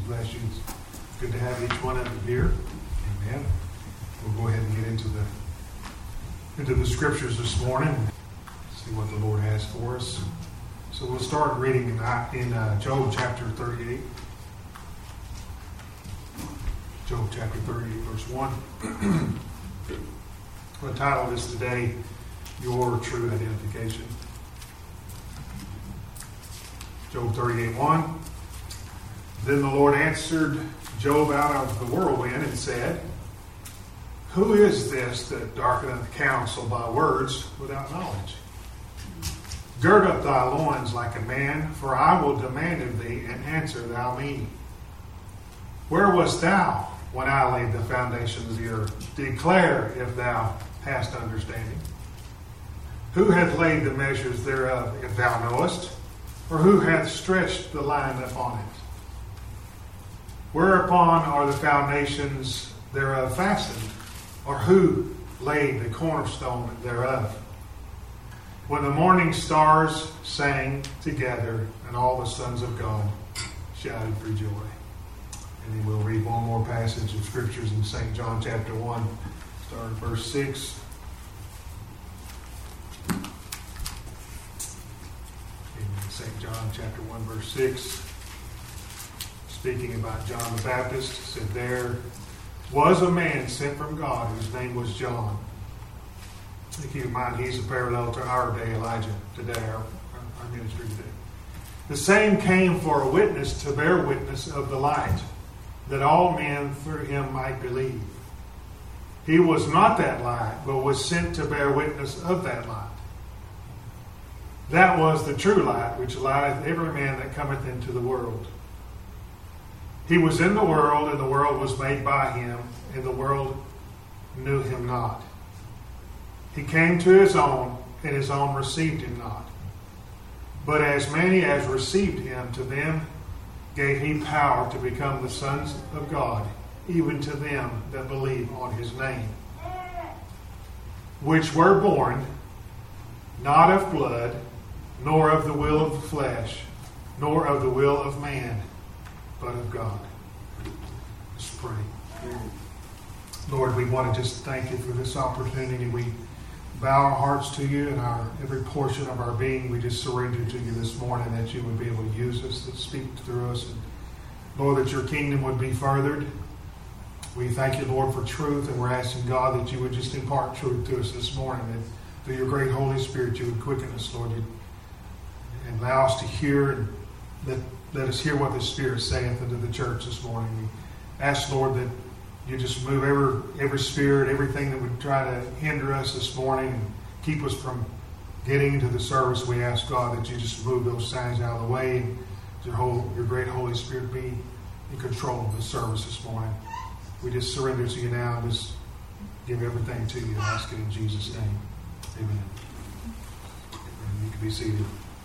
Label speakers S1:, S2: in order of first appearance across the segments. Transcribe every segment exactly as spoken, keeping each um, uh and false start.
S1: bless you. It's good to have each one of you here. Amen. We'll go ahead and get into the into the scriptures this morning. See what the Lord has for us. So we'll start reading in, in uh, Job chapter thirty-eight. Job chapter thirty-eight, verse one. The title of this today, Your True Identification. Job thirty-eight, one. Then the Lord answered Job out of the whirlwind and said, Who is this that darkeneth counsel by words without knowledge? Gird up thy loins like a man, for I will demand of thee, and answer thou me. Where wast thou when I laid the foundations of the earth? Declare if thou hast understanding. Who hath laid the measures thereof, if thou knowest? Or who hath stretched the line upon it? Whereupon are the foundations thereof fastened? Or who laid the cornerstone thereof? When the morning stars sang together, and all the sons of God shouted for joy. And then we'll read one more passage of scriptures in Saint John chapter one, starting at verse six. Saint John chapter one, verse six. Speaking about John the Baptist, said, There was a man sent from God whose name was John. Keep in mind, he's a parallel to our day, Elijah, today, our, our ministry today. The same came for a witness to bear witness of the light, that all men through him might believe. He was not that light, but was sent to bear witness of that light. That was the true light, which lighteth every man that cometh into the world. He was in the world, and the world was made by him, and the world knew him not. He came to his own, and his own received him not. But as many as received him, to them gave he power to become the sons of God, even to them that believe on his name, which were born not of blood, nor of the will of the flesh, nor of the will of man, but of God. Let's pray. Lord, we want to just thank you for this opportunity. We bow our hearts to you, and our every portion of our being we just surrender to you this morning, that you would be able to use us, to speak through us, and Lord, that your kingdom would be furthered. We thank you, Lord, for truth, and we're asking, God, that you would just impart truth to us this morning, that through your great Holy Spirit you would quicken us, Lord, and allow us to hear, and let, let us hear what the Spirit saith unto the church this morning. We ask, Lord, that you just move every, every spirit, everything that would try to hinder us this morning and keep us from getting into the service. We ask, God, that you just move those signs out of the way, and your, whole, your great Holy Spirit be in control of the service this morning. We just surrender to you now and just give everything to you and ask it in Jesus' name. Amen. Amen. You can be seated.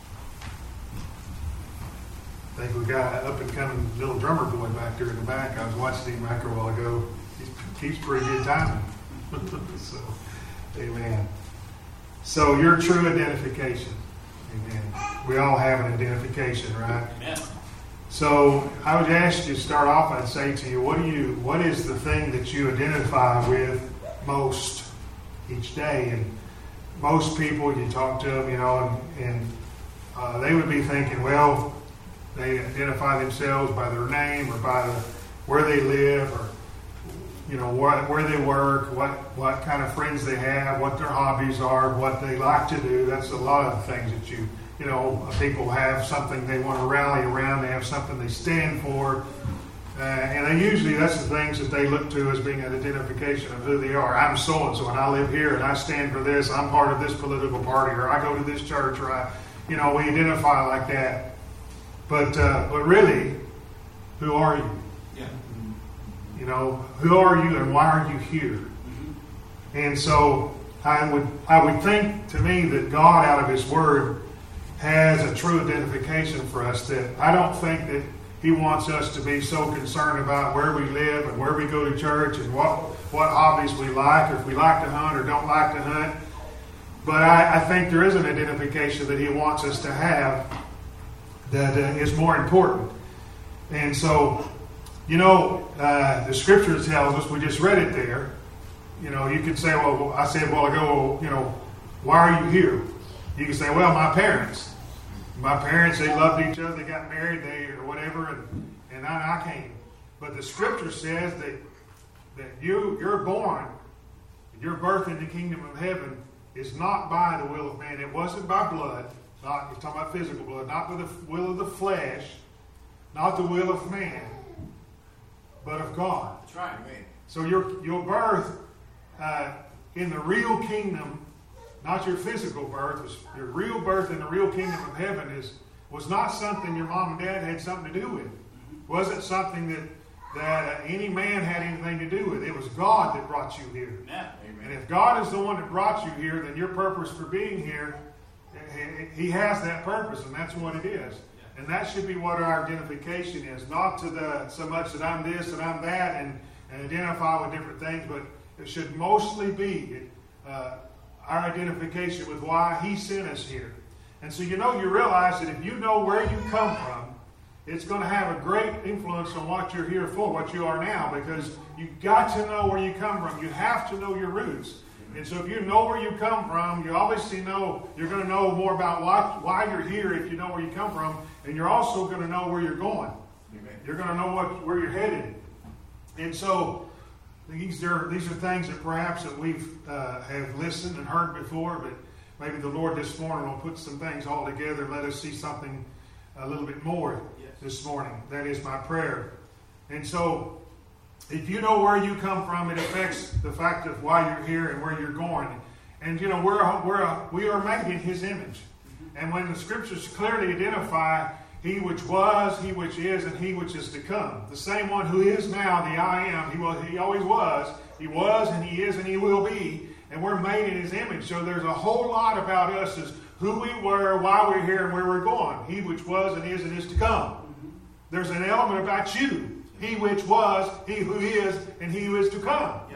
S1: I think we've got an up-and-coming little drummer boy back there in the back. I was watching him back a while ago. He keeps pretty good timing. So, amen. So, your true identification. Amen. We all have an identification, right?
S2: Amen.
S1: So, I would ask you to start off, I'd say to you, what do you, what is the thing that you identify with most each day? And most people, you talk to them, you know, and, and uh, they would be thinking, well, they identify themselves by their name or by the, where they live, or you know what, where they work, what what kind of friends they have, what their hobbies are, what they like to do. That's a lot of the things that you you know people have something they want to rally around. They have something they stand for, uh, and they usually that's the things that they look to as being an identification of who they are. I'm so and so, and I live here, and I stand for this. I'm part of this political party, or I go to this church, or I, you know, we identify like that. But uh, but really, who are you?
S2: Yeah.
S1: You know, who are you and why are you here?
S2: Mm-hmm.
S1: And so I would I would think to me that God out of His Word has a true identification for us. That I don't think that He wants us to be so concerned about where we live and where we go to church and what what hobbies we like, or if we like to hunt or don't like to hunt. But I, I think there is an identification that He wants us to have that uh, is more important. And so You know, uh, the Scripture tells us, we just read it there. You know, you could say, well, I said a while ago, well, you know, why are you here? You could say, well, my parents. My parents, they loved each other, they got married, they or whatever, and, and I, I came. But the Scripture says that that you, you're born, your birth in the kingdom of heaven is not by the will of man. It wasn't by blood, not, you're talking about physical blood, not by the will of the flesh, not the will of man, but of God.
S2: That's right, man.
S1: So your, your birth uh, in the real kingdom, not your physical birth, was your real birth in the real kingdom of heaven is was not something your mom and dad had something to do with. It wasn't something that that uh, any man had anything to do with. It was God that brought you here.
S2: Yeah,
S1: and if God is the one that brought you here, then your purpose for being here, He has that purpose, and that's what it is. Yeah. And that should be what our identification is. Not to the so much that I'm this and I'm that, and, and identify with different things, but it should mostly be uh, our identification with why He sent us here. And so you know, you realize that if you know where you come from, it's going to have a great influence on what you're here for, what you are now, because you've got to know where you come from. You have to know your roots. And so if you know where you come from, you obviously know, you're going to know more about why, why you're here if you know where you come from, and you're also going to know where you're going. Amen. You're going to know what where you're headed. And so these are, these are things that perhaps that we've uh, have listened and heard before, but maybe the Lord this morning will put some things all together and let us see something a little bit more this morning. That is my prayer. And so, if you know where you come from, it affects the fact of why you're here and where you're going. And you know, we're, we're we are made in His image. And when the Scriptures clearly identify He which was, He which is, and He which is to come, the same one who is now, the I am, He was, He always was, He was, and He is, and He will be. And we're made in His image. So there's a whole lot about us as who we were, why we're here, and where we're going. He which was, and is, and is to come. There's an element about you. He which was, He who is, and He who is to come. Yeah.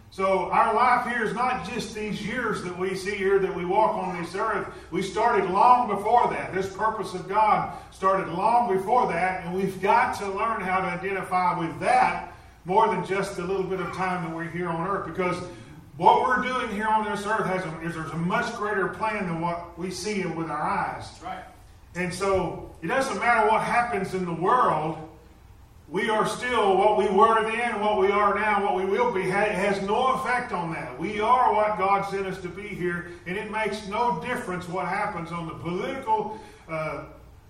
S1: So our life here is not just these years that we see here that we walk on this earth. We started long before that. This purpose of God started long before that, and we've got to learn how to identify with that more than just the little bit of time that we're here on earth. Because what we're doing here on this earth has a, is there's a much greater plan than what we see with our eyes.
S2: That's right.
S1: And so it doesn't matter what happens in the world. We are still what we were then, what we are now, what we will be. It has no effect on that. We are what God sent us to be here, and it makes no difference what happens on the political uh,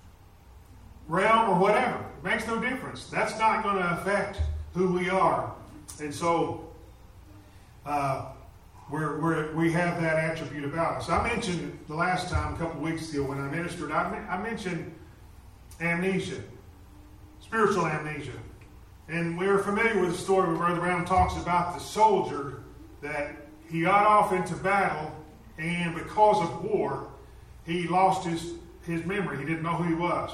S1: realm or whatever. It makes no difference. That's not going to affect who we are. And so uh, we're, we're, we have that attribute about us. I mentioned the last time, a couple of weeks ago when I ministered, I, I mentioned amnesia. Spiritual amnesia. And we're familiar with the story where Brother Brown talks about the soldier that he got off into battle, and because of war, he lost his, his memory. He didn't know who he was.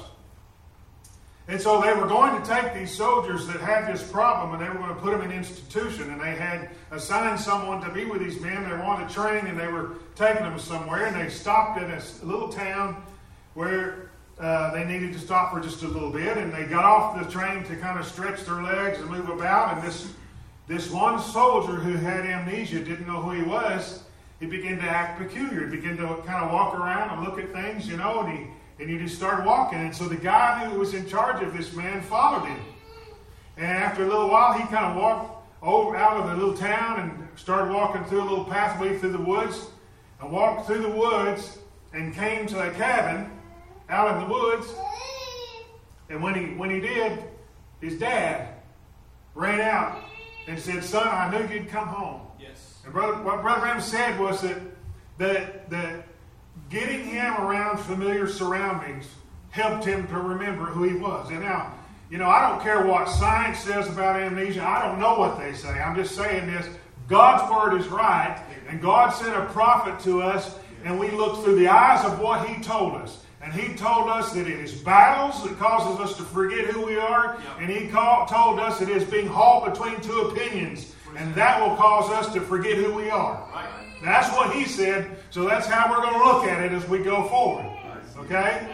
S1: And so they were going to take these soldiers that had this problem, and they were going to put them in an institution, and they had assigned someone to be with these men. They wanted to train, and they were taking them somewhere, and they stopped at a little town where Uh, they needed to stop for just a little bit, and they got off the train to kind of stretch their legs and move about. And this this one soldier who had amnesia, didn't know who he was, he began to act peculiar. He began to kind of walk around and look at things, you know, and he and he just started walking. And so the guy who was in charge of this man followed him. And after a little while, he kind of walked over out of the little town and started walking through a little pathway through the woods, and walked through the woods and came to a cabin out in the woods. And when he when he did, his dad ran out and said, "Son, I knew you'd come home."
S2: Yes. And
S1: brother, what Brother Ram said was that that that getting him around familiar surroundings helped him to remember who he was. And now, you know, I don't care what science says about amnesia. I don't know what they say. I'm just saying this. God's word is right, and God sent a prophet to us, and we look through the eyes of what He told us. And He told us that it is battles that causes us to forget who we are. Yep. And He call, told us it is being hauled between two opinions. And that will cause us to forget who we are. Right. That's what He said. So that's how we're going to look at it as we go forward. Okay?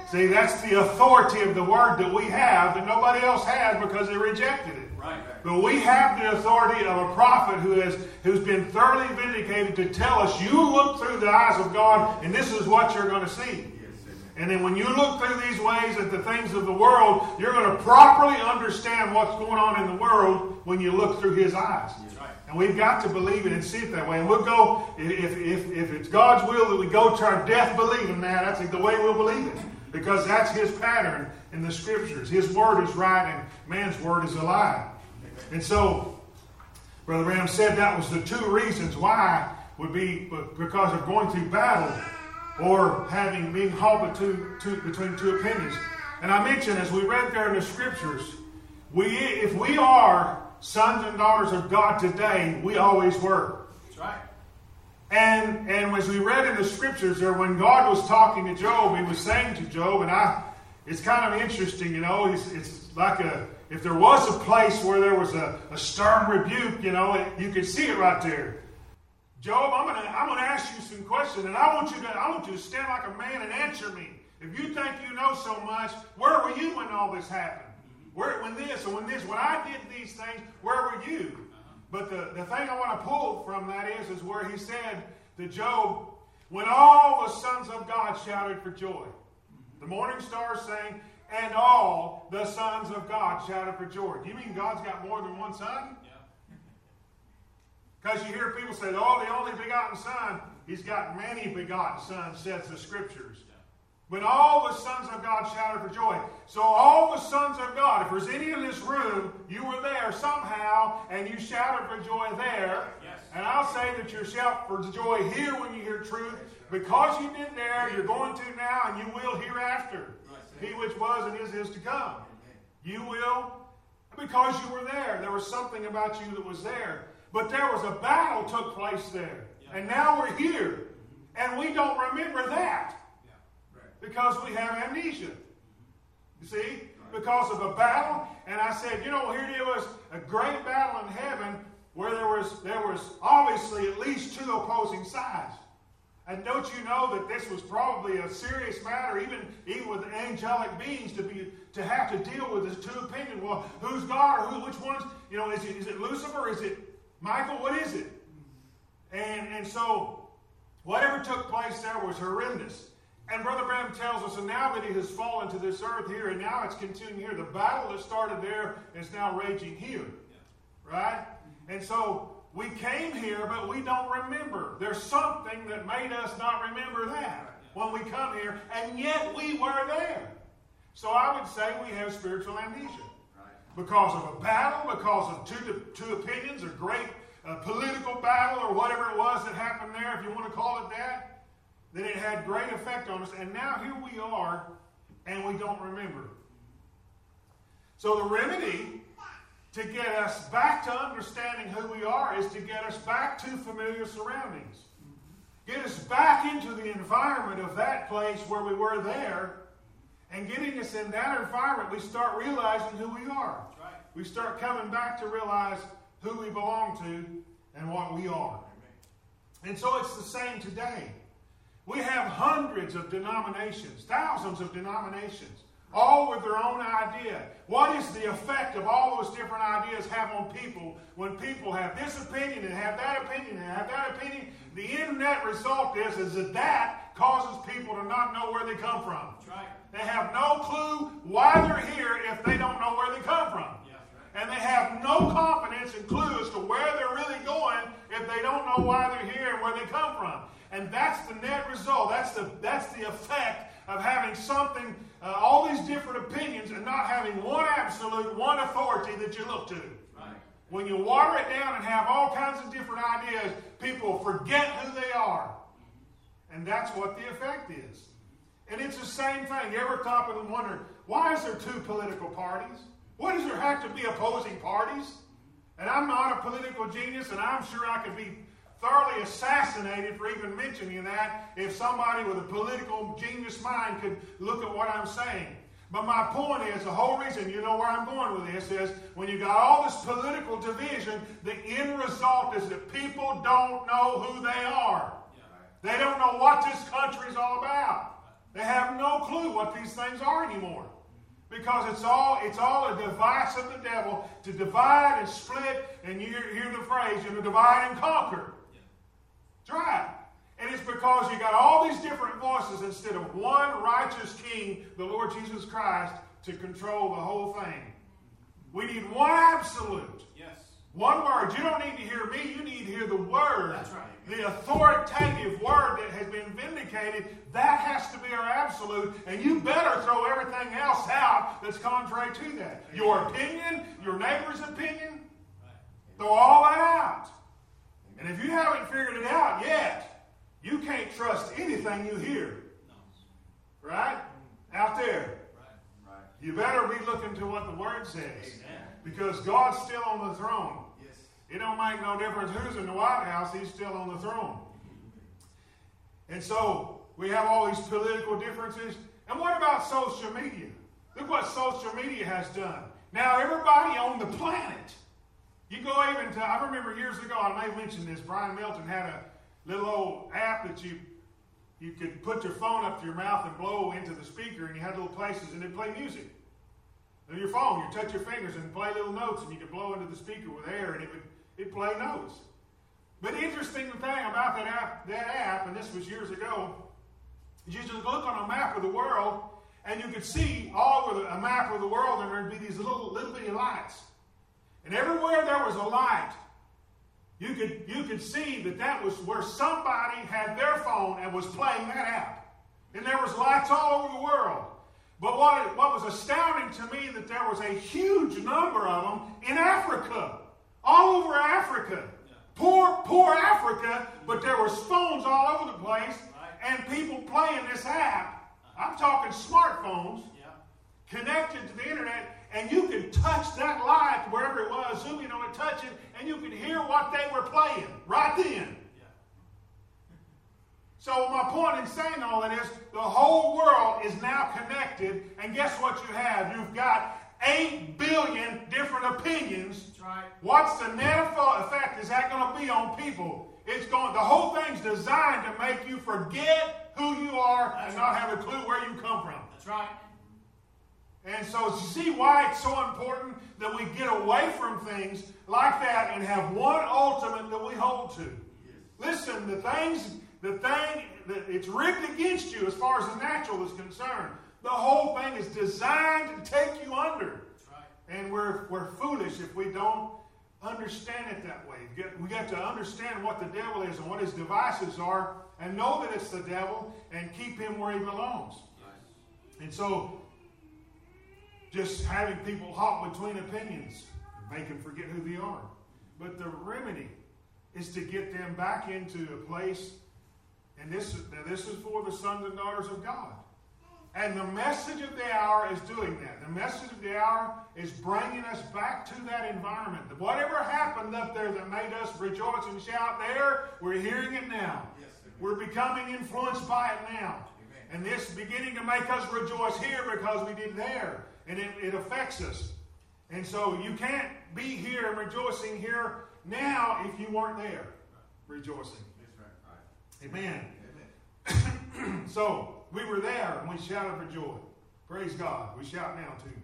S1: See, that's the authority of the word that we have that nobody else has because they rejected it.
S2: Right.
S1: But we have the authority of a prophet who has who's been thoroughly vindicated to tell us, you look through the eyes of God and this is what you're going to see. And then when you look through these ways at the things of the world, you're going to properly understand what's going on in the world when you look through His eyes.
S2: Right.
S1: And we've got to believe it and see it that way. And we'll go, if, if, if it's God's will that we go to our death believing that, that's the way we'll believe it. Because that's His pattern in the Scriptures. His word is right and man's word is a lie. And so, Brother Branham said that was the two reasons why would be because of going through battle or having being halted between two, between two opinions. And I mentioned, as we read there in the Scriptures, we if we are sons and daughters of God today, we always were.
S2: That's right.
S1: And and as we read in the Scriptures there, when God was talking to Job, He was saying to Job, and I, it's kind of interesting, you know, it's, it's like a, if there was a place where there was a, a stern rebuke, you know, it, you could see it right there. Job, I'm gonna I'm gonna ask you some questions, and I want you to I want you to stand like a man and answer me. If you think you know so much, where were you when all this happened? Where when this and when this when I did these things, where were you? But the, the thing I want to pull from that is is where he said to Job, when all the sons of God shouted for joy. The morning stars sang, and all the sons of God shouted for joy. Do you mean God's got more than one son? Because you hear people say, oh, the only begotten Son, He's got many begotten sons, says the Scriptures. When all the sons of God shouted for joy. So all the sons of God, if there's any in this room, you were there somehow, and you shouted for joy there.
S2: Yes.
S1: And I'll say that you shout for joy here when you hear truth. Because you did there, you're going to now, and you will hereafter. He which was and is is to come. You will, because you were there. There was something about you that was there. But there was a battle took place there. Yeah. And now we're here. And we don't remember that. Yeah. Right. Because we have amnesia. You see? Right. Because of a battle. And I said, you know, here it was a great battle in heaven where there was there was obviously at least two opposing sides. And don't you know that this was probably a serious matter, even, even with angelic beings, to be to have to deal with this two opinion. Well, who's God or who? Which one's? You know, is it is it Lucifer? Is it Michael? What is it? And and so whatever took place there was horrendous. And Brother Branham tells us, and now that he has fallen to this earth here, and now it's continuing here. The battle that started there is now raging here, right? And so we came here, but we don't remember. There's something that made us not remember that when we come here, and yet we were there. So I would say we have spiritual amnesia. Because of a battle, because of two, two opinions, a great uh, political battle, or whatever it was that happened there, if you want to call it that, that it had great effect on us. And now here we are, and we don't remember. So the remedy to get us back to understanding who we are is to get us back to familiar surroundings. Get us back into the environment of that place where we were there. And getting us in that environment, we start realizing who we are. Right. We start coming back to realize who we belong to and what we are. And so it's the same today. We have hundreds of denominations, thousands of denominations, all with their own idea. What is the effect of all those different ideas have on people when people have this opinion and have that opinion and have that opinion? The end net result is, is that that causes people to not know where they come from. That's right. They have no clue why they're here if they don't know where they come from. Yeah, right. And they have no confidence and clue as to where they're really going if they don't know why they're here and where they come from. And that's the net result. That's the, that's the effect of having something, uh, all these different opinions and not having one absolute, one authority that you look to. Right. When you water it down and have all kinds of different ideas, people forget who they are. And that's what the effect is. And it's the same thing. You ever stop and wonder, why is there two political parties? Why does there have to be opposing parties? And I'm not a political genius, and I'm sure I could be thoroughly assassinated for even mentioning that if somebody with a political genius mind could look at what I'm saying. But my point is, the whole reason, you know where I'm going with this, is when you got all this political division, the end result is that people don't know who they are. They don't know what this country is all about. They have no clue what these things are anymore. Because it's all it's all a device of the devil to divide and split, and you hear, hear the phrase, you know, divide and conquer. Yeah. That's right. And it's because you got all these different voices instead of one righteous king, the Lord Jesus Christ, to control the whole thing. We need one absolute. Yes. One word. You don't need to hear me. You need to hear the word. That's right. The authoritative word that has been vindicated. That has to be our absolute. And you better throw everything else out that's contrary to that. Your opinion, your neighbor's opinion. Throw all that out. And if you haven't figured it out yet, you can't trust anything you hear. Right? Out there. You better be looking to what the Word says. Because God's still on the throne. It don't make no difference who's in the White House. He's still on the throne. And so we have all these political differences. And what about social media? Look what social media has done. Now everybody on the planet. You go even to, I remember years ago, I may have mentioned this, Brian Milton had a little old app that you you could put your phone up to your mouth and blow into the speaker, and you had little places and it'd play music. On your phone, you touch your fingers and play little notes, and you could blow into the speaker with air, and it would it play notes. But the interesting thing about that app, that app, and this was years ago, is you just look on a map of the world, and you could see all over the, a map of the world, and there'd be these little little bitty lights. And everywhere there was a light, you could you could see that that was where somebody had their phone and was playing that app. And there was lights all over the world. But what, what was astounding to me, that there was a huge number of them in Africa. All over Africa. Yeah. Poor, poor Africa, but there was phones all over the place, right. And people playing this app. Uh-huh. I'm talking smartphones, yeah. Connected to the internet, and you could touch that light wherever it was, zoom in on it, touch it, and you could hear what they were playing right then. Yeah. So my point in saying all that is, the whole world is now connected, and guess what you have? You've got eight billion different opinions. That's right. What's the net effect is that going to be on people? It's going. The whole thing's designed to make you forget who you are. That's and right. Not have a clue where you come from. That's right. And so you see why it's so important that we get away from things like that and have one ultimate that we hold to. Yes. Listen, the things, the thing, that it's rigged against you as far as the natural is concerned. The whole thing is designed to take you under. That's right. And we're we're foolish if we don't understand it that way. We got, we got to understand what the devil is and what his devices are, and know that it's the devil, and keep him where he belongs. Yes. And so, just having people hop between opinions, make them forget who they are. But the remedy is to get them back into a place, and this, this is for the sons and daughters of God. And the message of the hour is doing that. The message of the hour is bringing us back to that environment. Whatever happened up there that made us rejoice and shout there, we're hearing it now. Yes, we're becoming influenced by it now. Amen. And this is beginning to make us rejoice here because we did there. And it, it affects us. And so you can't be here and rejoicing here now if you weren't there rejoicing. That's right. Right. Amen. Amen. So we were there and we shouted for joy. Praise God. We shout now too.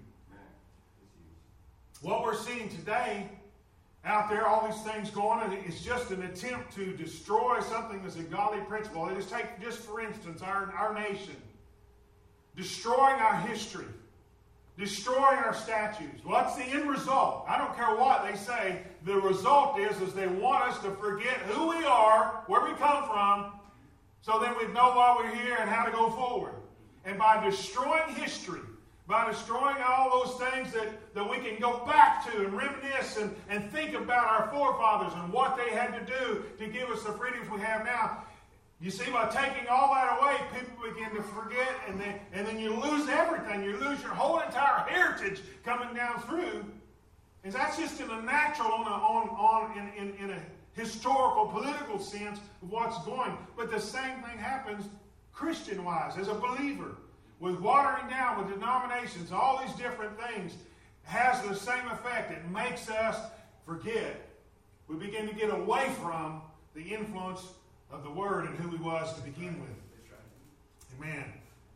S1: What we're seeing today out there, all these things going on, it's just an attempt to destroy something that's a godly principle. Just take, just for instance, our, our nation. Destroying our history. Destroying our statues. What's the end result? I don't care what they say. The result is, is they want us to forget who we are, where we come from, so then we know why we're here and how to go forward. And by destroying history, by destroying all those things that, that we can go back to and reminisce and, and think about our forefathers and what they had to do to give us the freedoms we have now. You see, by taking all that away, people begin to forget, and then, and then you lose everything. You lose your whole entire heritage coming down through. And that's just in a natural, on, a, on, on in, in, in a historical, political sense of what's going. But the same thing happens Christian-wise, as a believer. With watering down, with denominations, all these different things, has the same effect. It makes us forget. We begin to get away from the influence of the Word and who He was to begin with. Amen.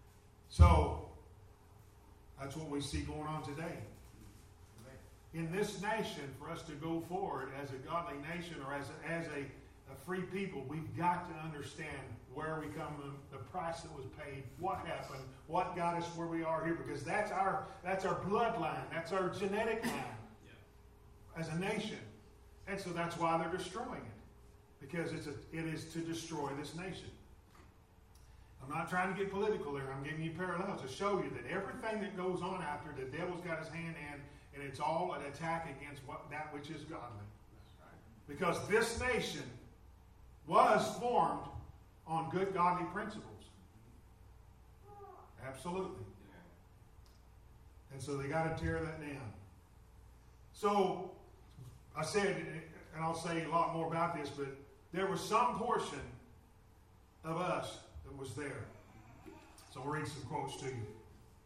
S1: So, that's what we see going on today. In this nation, for us to go forward as a godly nation or as a, as a, a free people, we've got to understand where we come from, the price that was paid, what happened, what got us where we are here, because that's our that's our bloodline, that's our genetic line yeah. as a nation. And so that's why they're destroying it, because it's a, it is to destroy this nation. I'm not trying to get political there. I'm giving you parallels to show you that everything that goes on out there, the devil's got his hand in, and it's all an attack against what that which is godly. That's right. Because this nation was formed on good godly principles. Absolutely. And so they got to tear that down. So I said, and I'll say a lot more about this, but there was some portion of us that was there. So I'll read some quotes to you.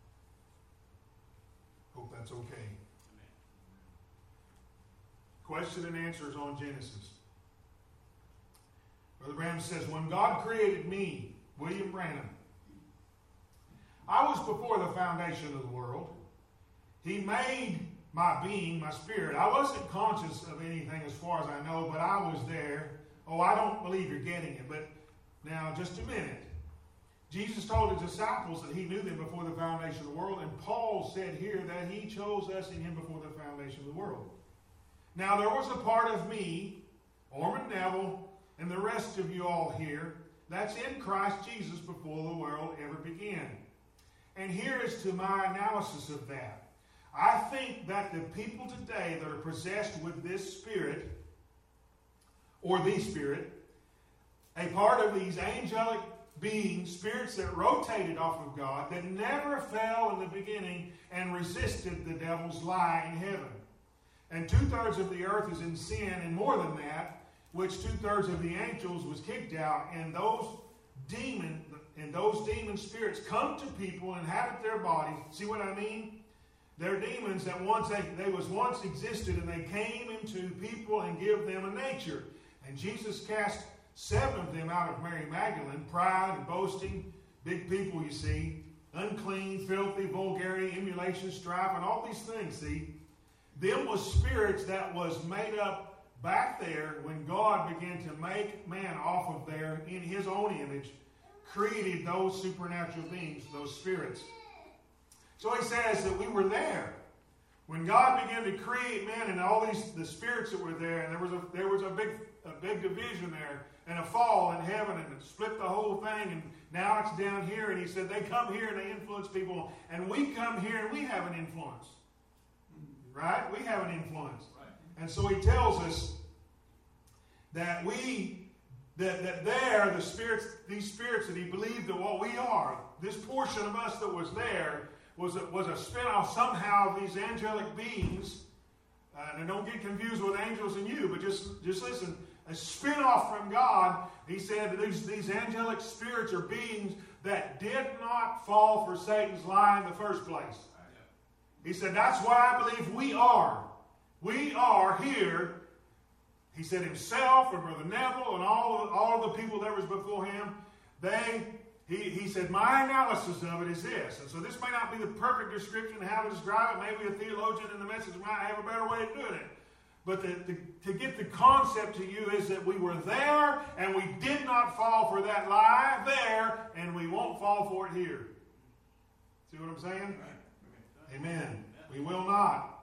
S1: Hope that's okay. Question and answers on Genesis. Brother Branham says, when God created me, William Branham, I was before the foundation of the world. He made my being, my spirit. I wasn't conscious of anything as far as I know, but I was there. Oh, I don't believe you're getting it, but now just a minute. Jesus told his disciples that he knew them before the foundation of the world, and Paul said here that he chose us in him before the foundation of the world. Now, there was a part of me, Orman Neville, and the rest of you all here, that's in Christ Jesus before the world ever began. And here is to my analysis of that. I think that the people today that are possessed with this spirit, or the spirit, a part of these angelic beings, spirits that rotated off of God, that never fell in the beginning and resisted the devil's lie in heaven. And two-thirds of the earth is in sin, and more than that, which two-thirds of the angels was kicked out, and those demon and those demon spirits come to people and inhabit their bodies. See what I mean? They're demons that once they, they was once existed, and they came into people and give them a nature. And Jesus cast seven of them out of Mary Magdalene, pride and boasting, big people, you see, unclean, filthy, vulgarity, emulation, strife, and all these things, see. Them was spirits that was made up back there when God began to make man off of there in his own image, created those supernatural beings, those spirits. So he says that we were there. When God began to create man and all these the spirits that were there, and there was a there was a big a big division there, and a fall in heaven, and it split the whole thing, and now it's down here, and he said they come here and they influence people, and we come here and we have an influence. Right? We have an influence. Right. And so he tells us that we, that, that there, the spirits, these spirits that he believed that what we are, this portion of us that was there, was a, was a spin-off somehow of these angelic beings. Uh, and don't get confused with angels and you, but just, just listen. A spin-off from God, he said that these, these angelic spirits are beings that did not fall for Satan's lie in the first place. He said, that's why I believe we are. We are here. He said himself and Brother Neville and all of, all of the people that was before him, they, he, he said, my analysis of it is this. And so this may not be the perfect description of how to describe it. Maybe a theologian in the message might have a better way of doing it. But the, the, to get the concept to you is that we were there and we did not fall for that lie there, and we won't fall for it here. See what I'm saying? Right. Amen. We will not.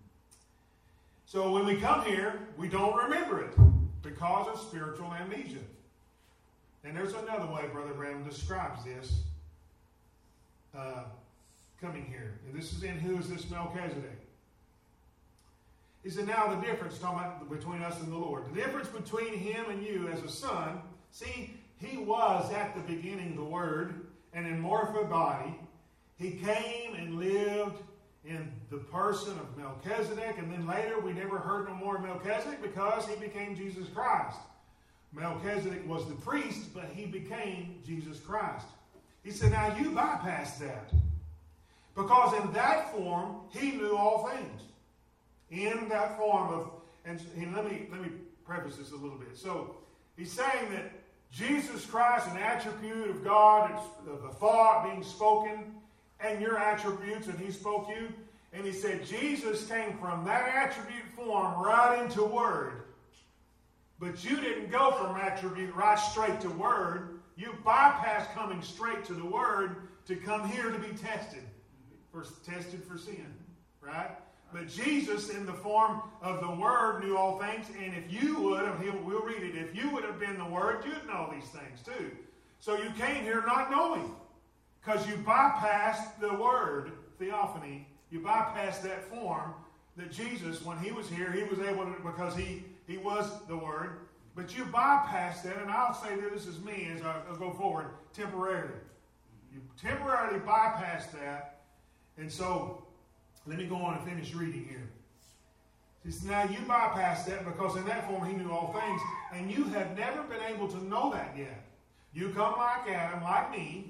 S1: So when we come here, we don't remember it because of spiritual amnesia. And there's another way Brother Branham describes this uh, coming here. And this is in Who is This Melchizedek? He said, now the difference talking about between us and the Lord. The difference between him and you as a son. See, he was at the beginning the Word, and in morphed body. He came and lived in the person of Melchizedek, and then later we never heard no more of Melchizedek because he became Jesus Christ. Melchizedek was the priest, but he became Jesus Christ. He said, now you bypass that. Because in that form, he knew all things. In that form of, and, and let me let me preface this a little bit. So he's saying that Jesus Christ, an attribute of God, of a thought being spoken, and your attributes, and he spoke you. And he said Jesus came from that attribute form right into Word. But you didn't go from attribute right straight to Word. You bypassed coming straight to the Word to come here to be tested. For, tested for sin. Right? But Jesus, in the form of the Word, knew all things. And if you would, and he'll, we'll read it, if you would have been the Word, you'd know these things too. So you came here not knowing. Because you bypassed the Word, theophany. You bypassed that form that Jesus, when he was here, he was able to, because he, he was the Word. But you bypassed that, and I'll say that this is me as I I'll go forward, temporarily. You temporarily bypassed that. And so, let me go on and finish reading here. He says, now you bypassed that because in that form he knew all things, and you have never been able to know that yet. You come like Adam, like me,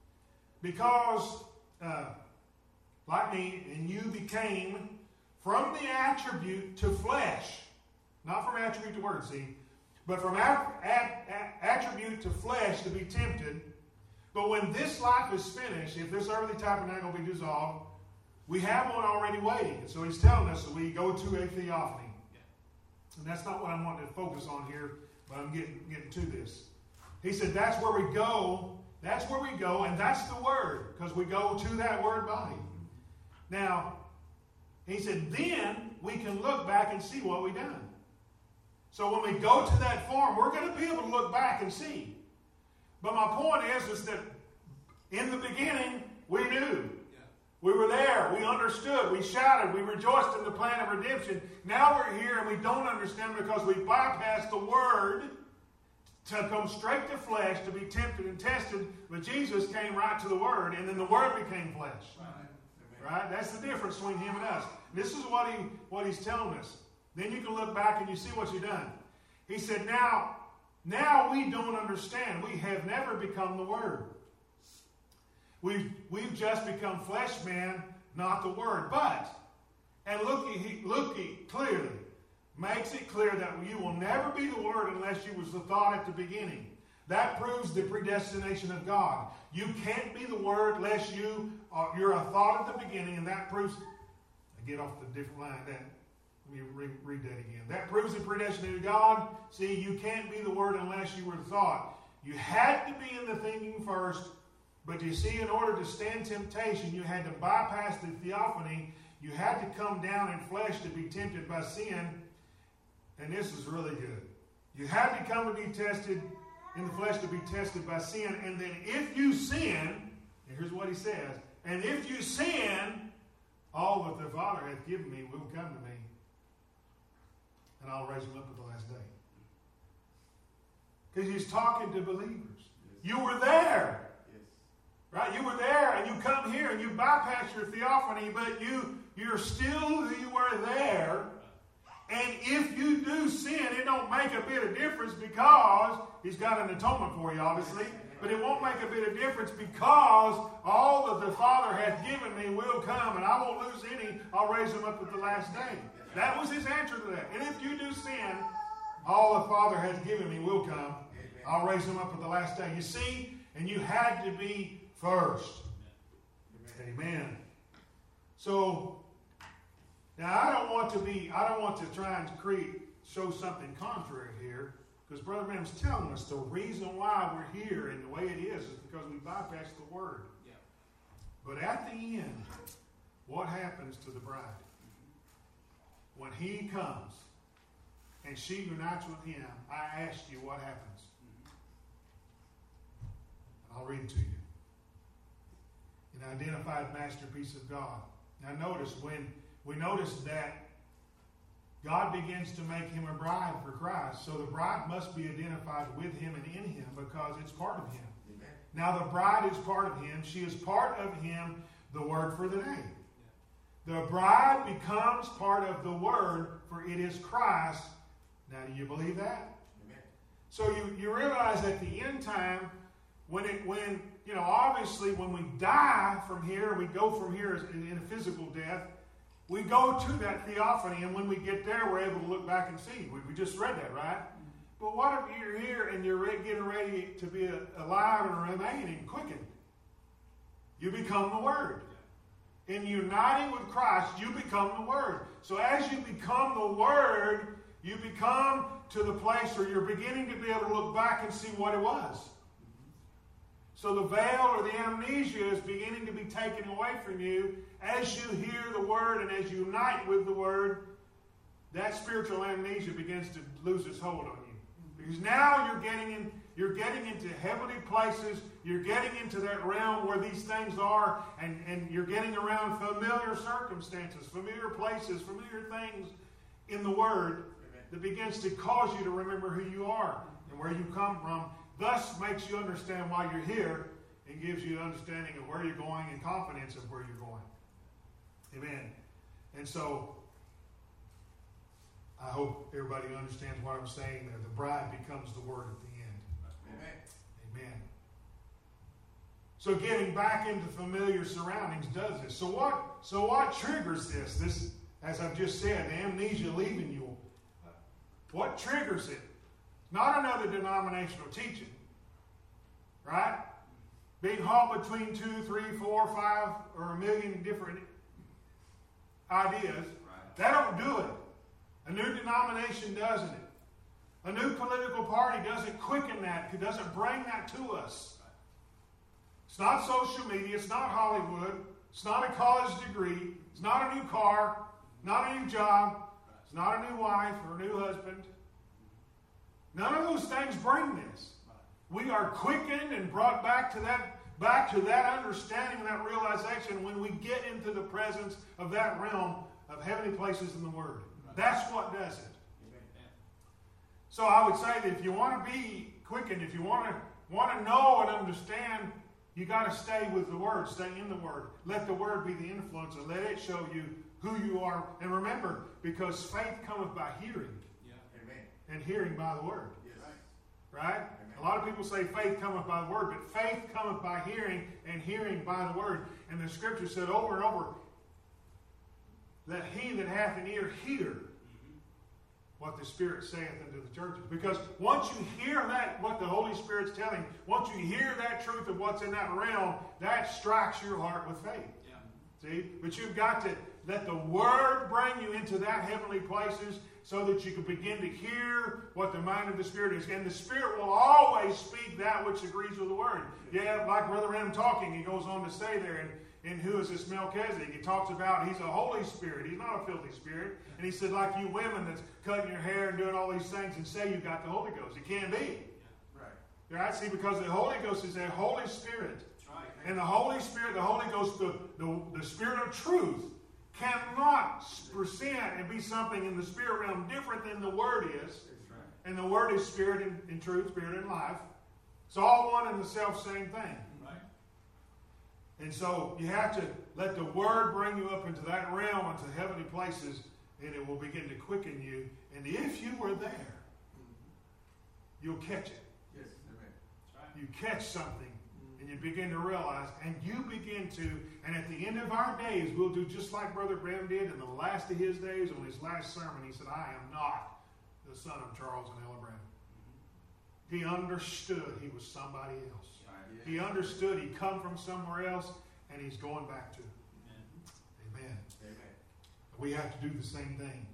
S1: because, uh, like me, and you became from the attribute to flesh, not from attribute to word, see, but from at, at, at, attribute to flesh to be tempted. But when this life is finished, if this earthly tabernacle be dissolved, we have one already waiting. And so he's telling us that we go to a theophany. And that's not what I'm wanting to focus on here, but I'm getting, getting to this. He said that's where we go. That's where we go, and that's the Word, because we go to that Word body. Now, he said, then we can look back and see what we've done. So when we go to that form, we're going to be able to look back and see. But my point is, is that in the beginning, we knew. We were there. We understood. We shouted. We rejoiced in the plan of redemption. Now we're here and we don't understand because we bypassed the Word to come straight to flesh to be tempted and tested. But Jesus came right to the Word, and then the Word became flesh. Right? Right? That's the difference between him and us. This is what he what he's telling us. Then you can look back and you see what you've done. He said, now, now we don't understand. We have never become the Word. We've, we've just become flesh man, not the Word. But, and look, he, look he clearly, makes it clear that you will never be the Word unless you was the thought at the beginning. That proves the predestination of God. You can't be the Word unless you are, you're a thought at the beginning, and that proves, I get off the different line, that, let me re, read that again. That proves the predestination of God. See, you can't be the Word unless you were the thought. You had to be in the thinking first. But you see, in order to stand temptation, you had to bypass the theophany. You had to come down in flesh to be tempted by sin. And this is really good. You had to come to be tested in the flesh to be tested by sin. And then if you sin, and here's what he says, and if you sin, all that the Father hath given me will come to me. And I'll raise them up at the last day. Because he's talking to believers. You were there. Right? You were there and you come here and you bypass your theophany, but you, you're still who you were there. And if you do sin, it don't make a bit of difference because he's got an atonement for you, obviously. But it won't make a bit of difference because all that the Father hath given me will come, and I won't lose any. I'll raise them up at the last day. That was his answer to that. And if you do sin, all the Father hath given me will come. I'll raise them up at the last day. You see, and you had to be first. Amen. Amen. So, now I don't want to be, I don't want to try and create, show something contrary here, because Brother Branham's telling us the reason why we're here and the way it is is because we bypassed the Word. Yeah. But at the end, what happens to the bride? When he comes and she unites with him, I ask you what happens. I'll read it to you. An identified masterpiece of God. Now notice, when we notice that God begins to make him a bride for Christ, so the bride must be identified with him and in him because it's part of him. Amen. Now the bride is part of him. She is part of him, the Word for the day. The bride becomes part of the Word, for it is Christ. Now do you believe that? Amen. So you, you realize at the end time, When it, when, you know, obviously when we die from here, we go from here in a physical death, we go to that theophany, and when we get there, we're able to look back and see. We, we just read that, right? But what if you're here and you're getting ready to be alive and remain and quickened? You become the Word. In uniting with Christ, you become the Word. So as you become the Word, you become to the place where you're beginning to be able to look back and see what it was. So the veil or the amnesia is beginning to be taken away from you as you hear the Word and as you unite with the Word. That spiritual amnesia begins to lose its hold on you. Because now you're getting in, you're getting into heavenly places, you're getting into that realm where these things are, and, and you're getting around familiar circumstances, familiar places, familiar things in the Word that begins to cause you to remember who you are and where you come from. Thus makes you understand why you're here and gives you understanding of where you're going and confidence of where you're going. Amen. And so I hope everybody understands what I'm saying there. The bride becomes the Word at the end.
S2: Amen.
S1: Amen. So getting back into familiar surroundings does this. So what, so what triggers this? This, as I've just said, the amnesia leaving you. What triggers it? Not another denominational teaching. Right? Being hauled between two, three, four, five, or a million different ideas.
S2: Right.
S1: That don't do it. A new denomination doesn't it. A new political party doesn't quicken that. It doesn't bring that to us. It's not social media. It's not Hollywood. It's not a college degree. It's not a new car. Not a new job. It's not a new wife or a new husband. None of those things bring this. We are quickened and brought back to that, back to that understanding, that realization when we get into the presence of that realm of heavenly places in the Word. That's what does it. So I would say that if you want to be quickened, if you want to want to know and understand, you got to stay with the Word, stay in the Word. Let the Word be the influence and let it show you who you are. And remember, because faith cometh by hearing,
S2: yeah. Amen.
S1: And hearing by the Word.
S2: Yes.
S1: Right? Amen. A lot of people say faith cometh by the Word, but faith cometh by hearing, and hearing by the Word. And the Scripture said over and over, that he that hath an ear hear mm-hmm. what the Spirit saith unto the churches. Because once you hear that, what the Holy Spirit's telling, once you hear that truth of what's in that realm, that strikes your heart with faith.
S2: Yeah.
S1: See? But you've got to let the Word bring you into that heavenly places so that you can begin to hear what the mind of the Spirit is. And the Spirit will always speak that which agrees with the Word. Yeah, like Brother Ram talking, he goes on to say there, and And who is this Melchizedek? He talks about he's a Holy Spirit. He's not a filthy spirit. And he said, like you women that's cutting your hair and doing all these things and say you got the Holy Ghost. It can't be.
S2: Right.
S1: Right? See, because the Holy Ghost is a Holy Spirit.
S2: That's right.
S1: And the Holy Spirit, the Holy Ghost, the, the, the Spirit of truth cannot present and be something in the spirit realm different than the Word is.
S2: That's right.
S1: And the Word is Spirit and, and truth, Spirit and life. It's all one and the self same thing.
S2: Right.
S1: And so you have to let the Word bring you up into that realm, into heavenly places, and it will begin to quicken you. And if you were there, mm-hmm. you'll catch it.
S2: Yes, amen. That's right.
S1: You catch something, mm-hmm. and you begin to realize, and you begin to, and at the end of our days, we'll do just like Brother Branham did in the last of his days on his last sermon. He said, I am not the son of Charles and Ella Branham. He understood he was somebody else.
S2: Right, yeah.
S1: He understood he'd come from somewhere else, and he's going back to.
S2: Amen.
S1: Amen.
S2: Amen.
S1: We have to do the same thing.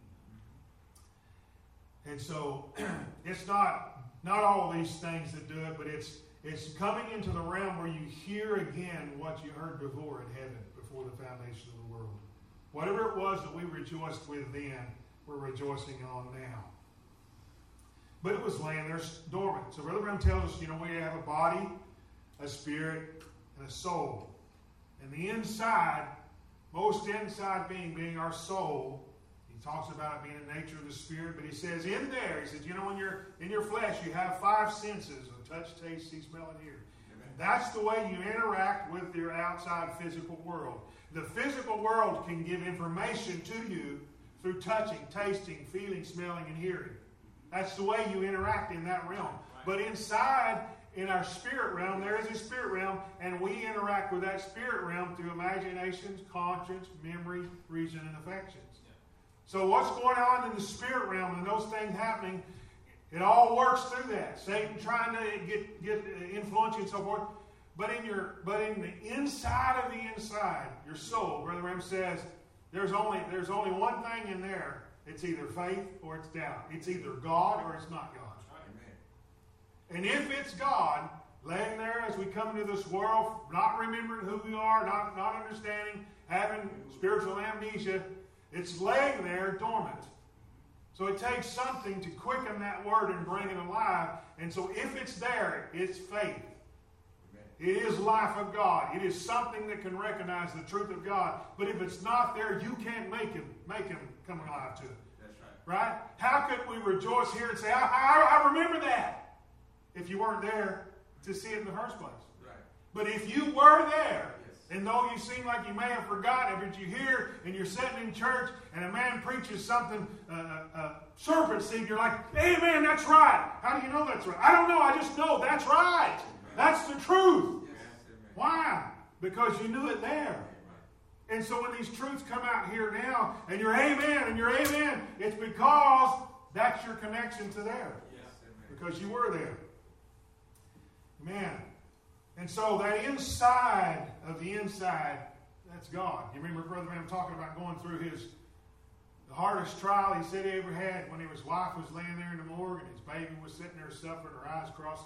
S1: And so it's not not all these things that do it, but it's it's coming into the realm where you hear again what you heard before in heaven, before the foundation of the world. Whatever it was that we rejoiced with then, we're rejoicing on now. But it was laying there dormant. So Brother Branham tells us, you know, we have a body, a spirit, and a soul. And the inside, most inside being being our soul, he talks about it being the nature of the spirit, but he says in there, he says, you know, when you're in your flesh, you have five senses of touch, taste, see, smell, and hear. Amen. That's the way you interact with your outside physical world. The physical world can give information to you through touching, tasting, feeling, smelling, and hearing. That's the way you interact in that realm. But inside, in our spirit realm, there is a spirit realm, and we interact with that spirit realm through imaginations, conscience, memory, reason, and affections. Yeah. So what's going on in the spirit realm and those things happening, It all works through that. Satan trying to get, get influence and so forth. But in your but in the inside of the inside, your soul, Brother Ram says, there's only there's only one thing in there. It's either faith or it's doubt. It's either God or it's not God. Amen. And if it's God, laying there as we come into this world, not remembering who we are, not, not understanding, having spiritual amnesia, it's laying there dormant. So it takes something to quicken that word and bring it alive. And so if it's there, it's faith. Amen. It is life of God. It is something that can recognize the truth of God. But if it's not there, you can't make him, make him come alive to it. That's right. Right? How could we rejoice here and say, I, I, I remember that, if you weren't there to see it in the first place? Right. But if you were there, and though you seem like you may have forgotten it, but you hear and you're sitting in church and a man preaches something, uh, uh, serpent seed, you're like, hey man, that's right. How do you know that's right? I don't know, I just know that's right. That's the truth. Yes. Why? Because you knew it there. And so when these truths come out here now, and you're amen, and you're amen, it's because that's your connection to there. Yes. Because you were there. Man. And so that inside of the inside, that's God. You remember Brother Branham talking about going through his the hardest trial he said he ever had when his wife was laying there in the morgue and his baby was sitting there suffering, her eyes crossing.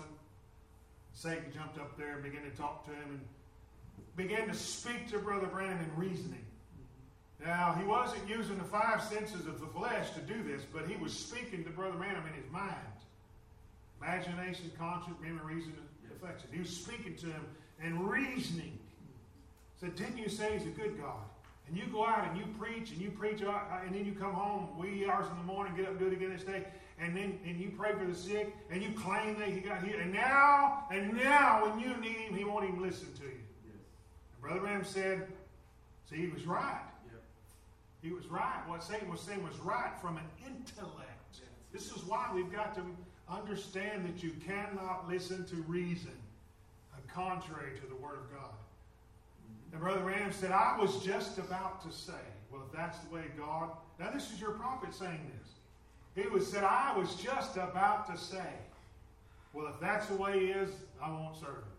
S1: Satan jumped up there and began to talk to him and began to speak to Brother Branham in reasoning. Now, he wasn't using the five senses of the flesh to do this, but he was speaking to Brother Branham in his mind. Imagination, conscience, memory, reason, affection. He was speaking to him and reasoning. He said, didn't you say he's a good God? And you go out and you preach and you preach and then you come home wee hours in the morning, get up and do it again this day, and then and you pray for the sick and you claim that he got healed. And now, and now when you need him, he won't even listen to you. Yes. And Brother Branham said, see, he was right. Yep. He was right. What Satan was saying was right from an intellect. Yes. This is why we've got to understand that you cannot listen to reason contrary to the Word of God. And Brother Branham said, I was just about to say, well, if that's the way God... Now, this is your prophet saying this. He was said, I was just about to say, well, if that's the way he is, I won't serve him.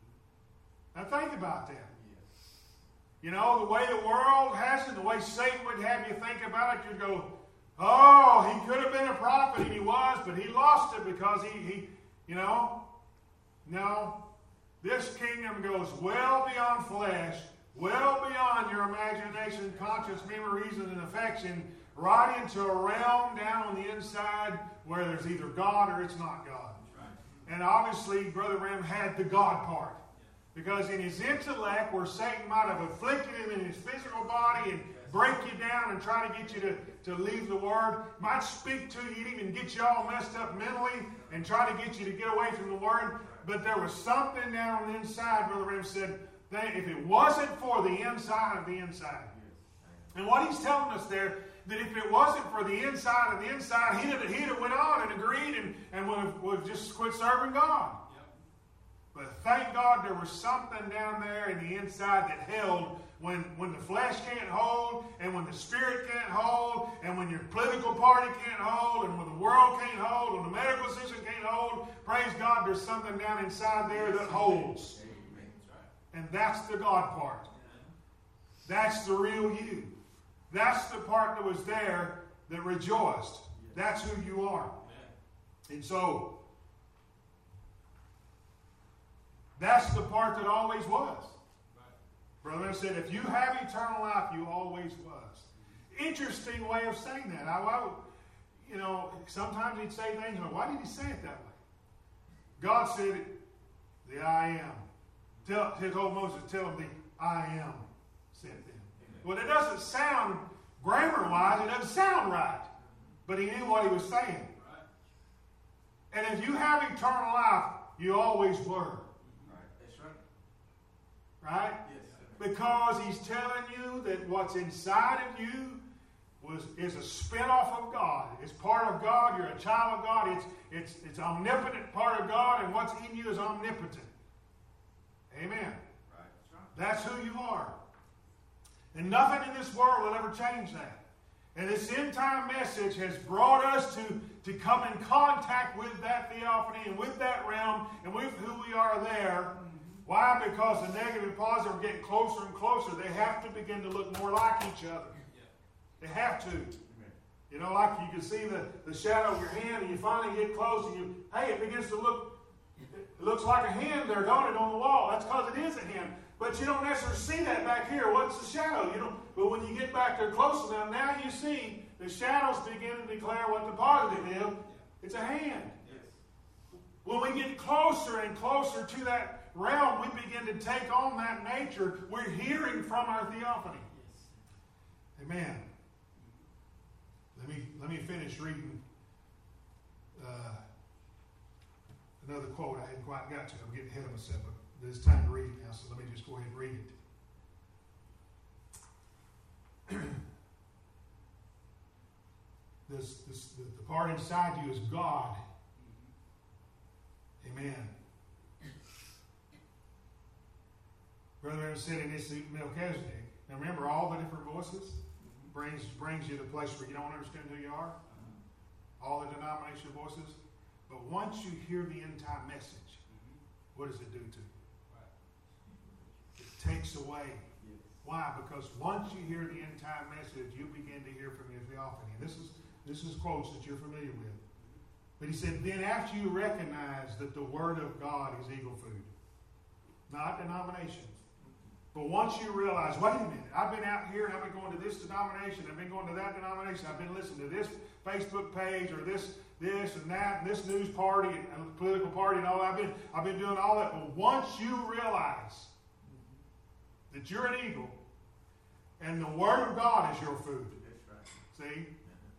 S1: Now, think about that. Yes. You know, the way the world has it, the way Satan would have you think about it, you'd go, oh, he could have been a prophet, and he was, but he lost it because he, he you know, no. This kingdom goes well beyond flesh, well beyond your imagination, conscience, memory, reason, and affection, right into a realm down on the inside where there's either God or it's not God. Right. And obviously, Brother Branham had the God part. Because in his intellect, where Satan might have afflicted him in his physical body and break you down and try to get you to, to leave the Word, might speak to you, even get you all messed up mentally and try to get you to get away from the Word. But there was something down on the inside, Brother Branham said, that if it wasn't for the inside of the inside. And what he's telling us there, that if it wasn't for the inside of the inside, he'd have, he'd have went on and agreed and, and would, have, would have just quit serving God. But thank God there was something down there in the inside that held when, when the flesh can't hold, and when the spirit can't hold, and when your political party can't hold, and when the world can't hold, and the medical system can't hold. Praise God, there's something down inside there that holds. And that's the God part. That's the real you. That's the part that was there that rejoiced. That's who you are. And so, that's the part that always was. Brother said, if you have eternal life, you always was. Interesting way of saying that. I, I, you know, sometimes he'd say things, why did he say it that way? God said it, the I am. Tell, he told Moses, tell him the I am sent them. Amen. Well, it doesn't sound, grammar-wise, it doesn't sound right. But he knew what he was saying. Right. And if you have eternal life, you always were. Right? Yes. Because he's telling you that what's inside of you was is a spin-off of God. It's part of God. You're a child of God. It's it's it's omnipotent part of God, and what's in you is omnipotent. Amen. Right. That's who you are. And nothing in this world will ever change that. And this end time message has brought us to, to come in contact with that theophany and with that realm and with who we are there. Why? Because the negative and positive are getting closer and closer. They have to begin to look more like each other. They have to. You know, like you can see the, the shadow of your hand, and you finally get close, and you, hey, it begins to look, it looks like a hand there, don't it, on the wall? That's because it is a hand. But you don't necessarily see that back here. What's the shadow? You know, but when you get back there close enough, now you see the shadows begin to declare what the positive is. It's a hand. When we get closer and closer to that realm, we begin to take on that nature. We're hearing from our theophany. Amen. Let me let me finish reading uh, another quote I hadn't quite got to. I'm getting ahead of myself, but it's time to read it now, so let me just go ahead and read it. this, this, the, the part inside you is God. Amen. Brother Aaron said in this Melchizedek. Now remember all the different voices? Brings, brings you to the place where you don't understand who you are. All the denominational voices. But once you hear the end time message, what does it do to you? It takes away. Why? Because once you hear the end time message, you begin to hear from your theophany. And this is, this is quotes that you're familiar with. But he said, then after you recognize that the Word of God is eagle food, not denominations. But once you realize, wait a minute, I've been out here and I've been going to this denomination, I've been going to that denomination, I've been listening to this Facebook page or this, this and that, and this news party and political party and all that. I've been, I've been doing all that. But once you realize that you're an eagle and the Word of God is your food, see?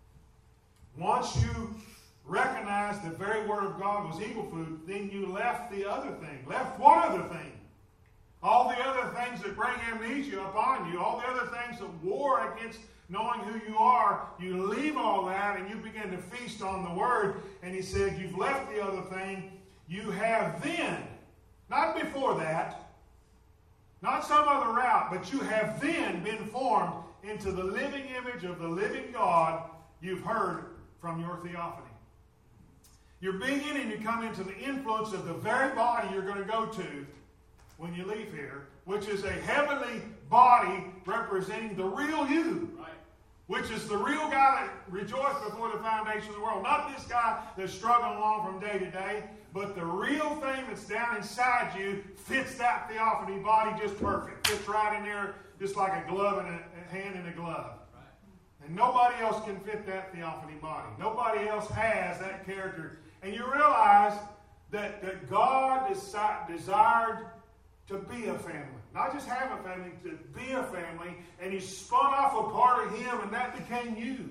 S1: Once you recognize the very Word of God was eagle food, then you left the other thing. Left what other thing? All the other things that bring amnesia upon you, all the other things that war against knowing who you are, you leave all that and you begin to feast on the Word. And he said, you've left the other thing. You have then, not before that, not some other route, but you have then been formed into the living image of the living God you've heard from your theophany. You're beginning to come into the influence of the very body you're going to go to when you leave here, which is a heavenly body representing the real you. Right. Which is the real guy that rejoiced before the foundation of the world. Not this guy that's struggling along from day to day, but the real thing that's down inside you fits that theophany body just perfect. Fits right in there just like a glove and a, a hand in a glove. Right. And nobody else can fit that theophany body. Nobody else has that character. And you realize that, that God desi- desired to be a family. Not just have a family, to be a family. And he spun off a part of him and that became you.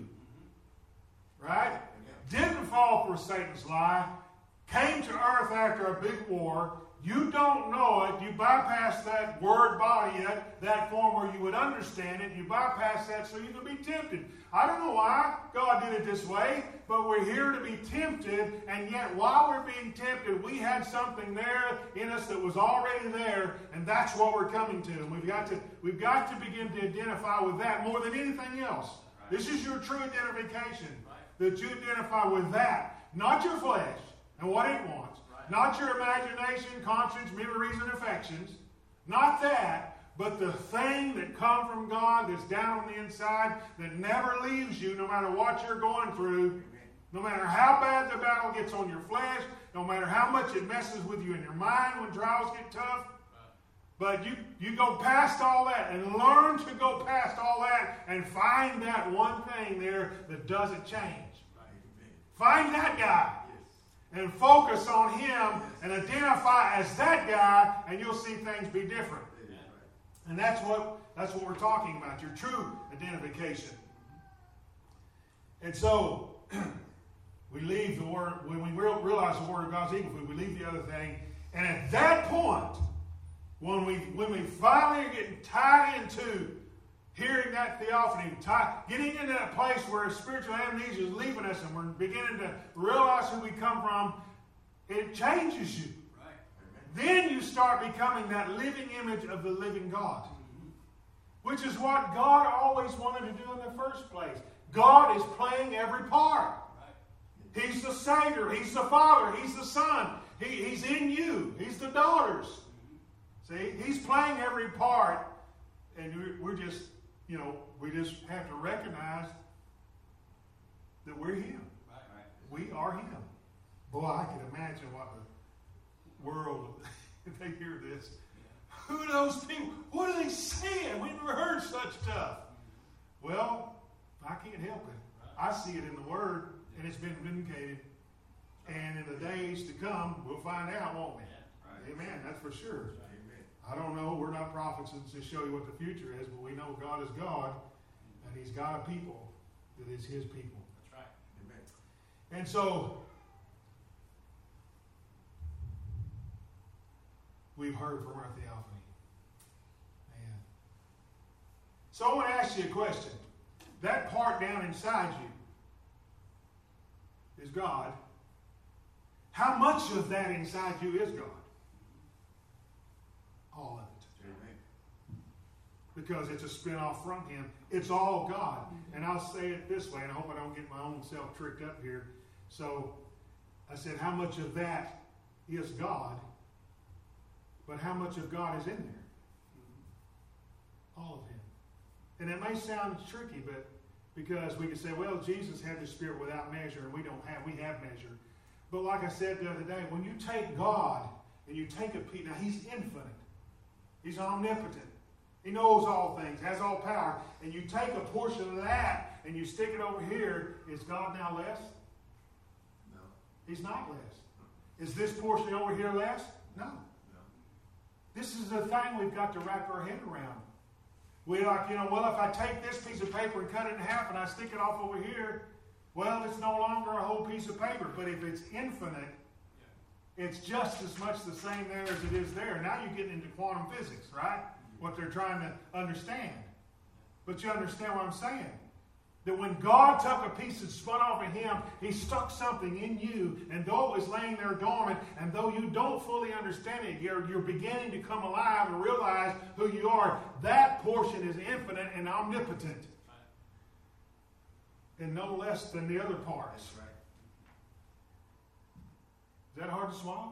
S1: Right? Didn't fall for Satan's lie. Came to earth after a big war. You don't know it. You bypass that word body, that, that form where you would understand it. You bypass that so you can be tempted. I don't know why God did it this way, but we're here to be tempted, and yet while we're being tempted, we had something there in us that was already there, and that's what we're coming to. And we've got to, we've got to begin to identify with that more than anything else. Right. This is your true identification, right. That you identify with that, not your flesh and what it wants. Not your imagination, conscience, memories, and affections. Not that, but the thing that comes from God that's down on the inside that never leaves you no matter what you're going through. No matter how bad the battle gets on your flesh. No matter how much it messes with you in your mind when trials get tough. But you, you go past all that and learn to go past all that and find that one thing there that doesn't change. Find that guy. And focus on him and identify as that guy, and you'll see things be different. And that's what that's what we're talking about, your true identification. And so we leave the word, when we realize the word of God's equal food, we leave the other thing. And at that point, when we when we finally are getting tied into hearing that theophany, getting into that place where spiritual amnesia is leaving us and we're beginning to realize who we come from, it changes you. Right. Then you start becoming that living image of the living God, mm-hmm. which is what God always wanted to do in the first place. God is playing every part. He's the Savior. He's the Father. He's the Son. He, he's in you. He's the daughters. See, He's playing every part. And we're just, you know, we just have to recognize that we're Him. We are Him. Boy, I can imagine what the world, if they hear this, who are those people? What are they saying? We've never heard such stuff. Well, I can't help it. I see it in the Word, and it's been vindicated. And in the days to come, we'll find out, won't we? Amen. That's for sure. I don't know. We're not prophets to show you what the future is, but we know God is God, and He's got a people that is His people.
S2: That's right. Amen.
S1: And so, we've heard from our theophany. Man. So I want to ask you a question. That part down inside you is God. How much of that inside you is God? All of it.
S2: Amen.
S1: Because it's a spin-off from Him. It's all God. And I'll say it this way, and I hope I don't get my own self tricked up here. So I said, how much of that is God? But how much of God is in there? All of Him. And it may sound tricky, but because we can say, well, Jesus had the Spirit without measure, and we don't have, we have measure. But like I said the other day, when you take God and you take a piece, now He's infinite. He's omnipotent. He knows all things, has all power. And you take a portion of that and you stick it over here, is God now less?
S2: No.
S1: He's not less. Is this portion over here less? No.
S2: No.
S1: This is the thing we've got to wrap our head around. We like, you know, well, if I take this piece of paper and cut it in half and I stick it off over here, well, it's no longer a whole piece of paper. But if it's infinite, it's just as much the same there as it is there. Now you're getting into quantum physics, right? What they're trying to understand. But you understand what I'm saying? That when God took a piece and spun off of Him, He stuck something in you, and though it was laying there dormant, and though you don't fully understand it, you're, you're beginning to come alive and realize who you are. That portion is infinite and omnipotent. And no less than the other parts.
S2: That's right.
S1: Is that hard to swallow?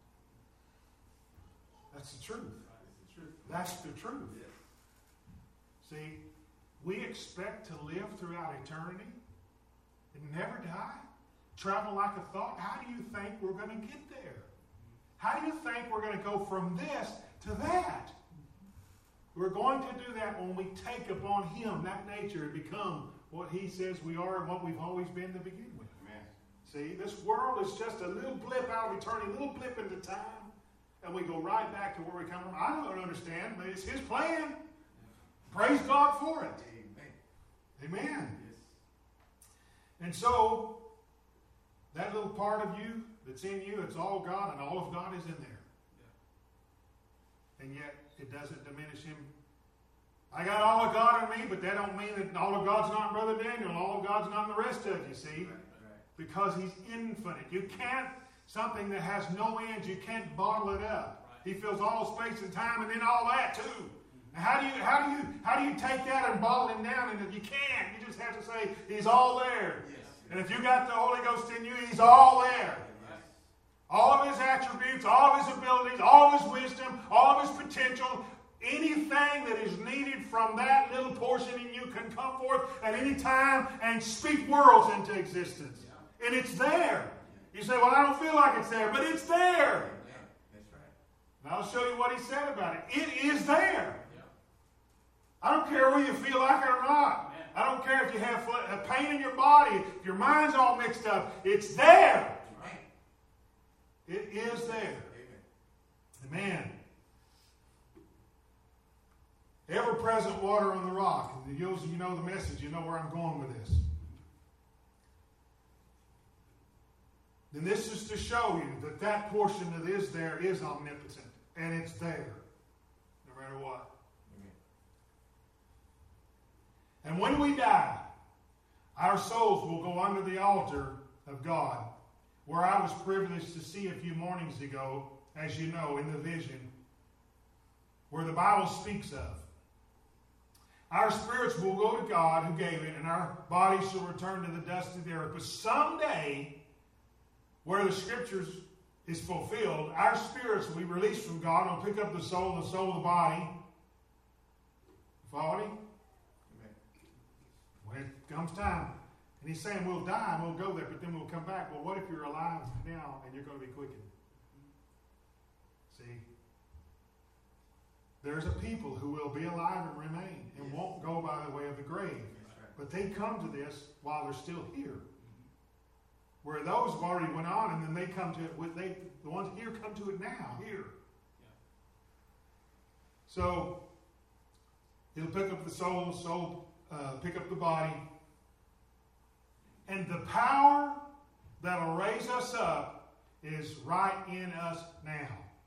S1: That's the truth.
S2: That's the truth.
S1: That's the truth.
S2: Yes.
S1: See, we expect to live throughout eternity and never die, travel like a thought. How do you think we're going to get there? How do you think we're going to go from this to that? We're going to do that when we take upon Him that nature and become what He says we are and what we've always been to begin with.
S2: Amen.
S1: See, this world is just a little blip out of eternity, a little blip into time, and we go right back to where we come from. I don't understand, but it's His plan. Praise God for it.
S2: Amen.
S1: Amen.
S2: Yes.
S1: And so, that little part of you that's in you, it's all God, and all of God is in there. Yeah. And yet, it doesn't diminish Him. I got all of God in me, but that don't mean that all of God's not in Brother Daniel, and all of God's not in the rest of you, see?
S2: Right, right.
S1: Because He's infinite. You can't, something that has no ends, you can't bottle it up. Right. He fills all space and time, and then all that too. Now, how do you how do you how do you take that and bottle Him down? And you can't. You just have to say He's all there.
S2: Yes.
S1: And if you got the Holy Ghost in you, He's all there.
S2: Yes.
S1: All of His attributes, all of His abilities, all of His wisdom, all of His potential, anything that is needed from that little portion in you can come forth at any time and speak worlds into existence. Yeah. And it's there. Yeah. You say, well, I don't feel like it's there, but it's there.
S2: Yeah. That's right.
S1: And I'll show you what He said about it. It is there. I don't care whether you feel like it or not. Amen. I don't care if you have a pain in your body, if your mind's all mixed up. It's there. Amen. It is there. Amen. Amen. Ever-present water on the rock. You know the message. You know where I'm going with this. Then this is to show you that that portion that is there is omnipotent. And it's there. No matter what. And when we die, our souls will go under the altar of God, where I was privileged to see a few mornings ago, as you know, in the vision, where the Bible speaks of. Our spirits will go to God who gave it, and our bodies shall return to the dust of the earth. But someday, where the Scriptures is fulfilled, our spirits will be released from God and will pick up the soul and the soul of the body. Follow me? When it comes time, and he's saying we'll die and we'll go there, but then we'll come back. Well, what if you're alive now and you're going to be quickened? See? There's a people who will be alive and remain and yes. won't go by the way of the grave. Right. But they come to this while they're still here. Mm-hmm. Where those have already went on, and then they come to it with they the ones here come to it now, here. Yeah. So he'll pick up the soul, soul uh, pick up the body. And the power that'll raise us up is right in us now.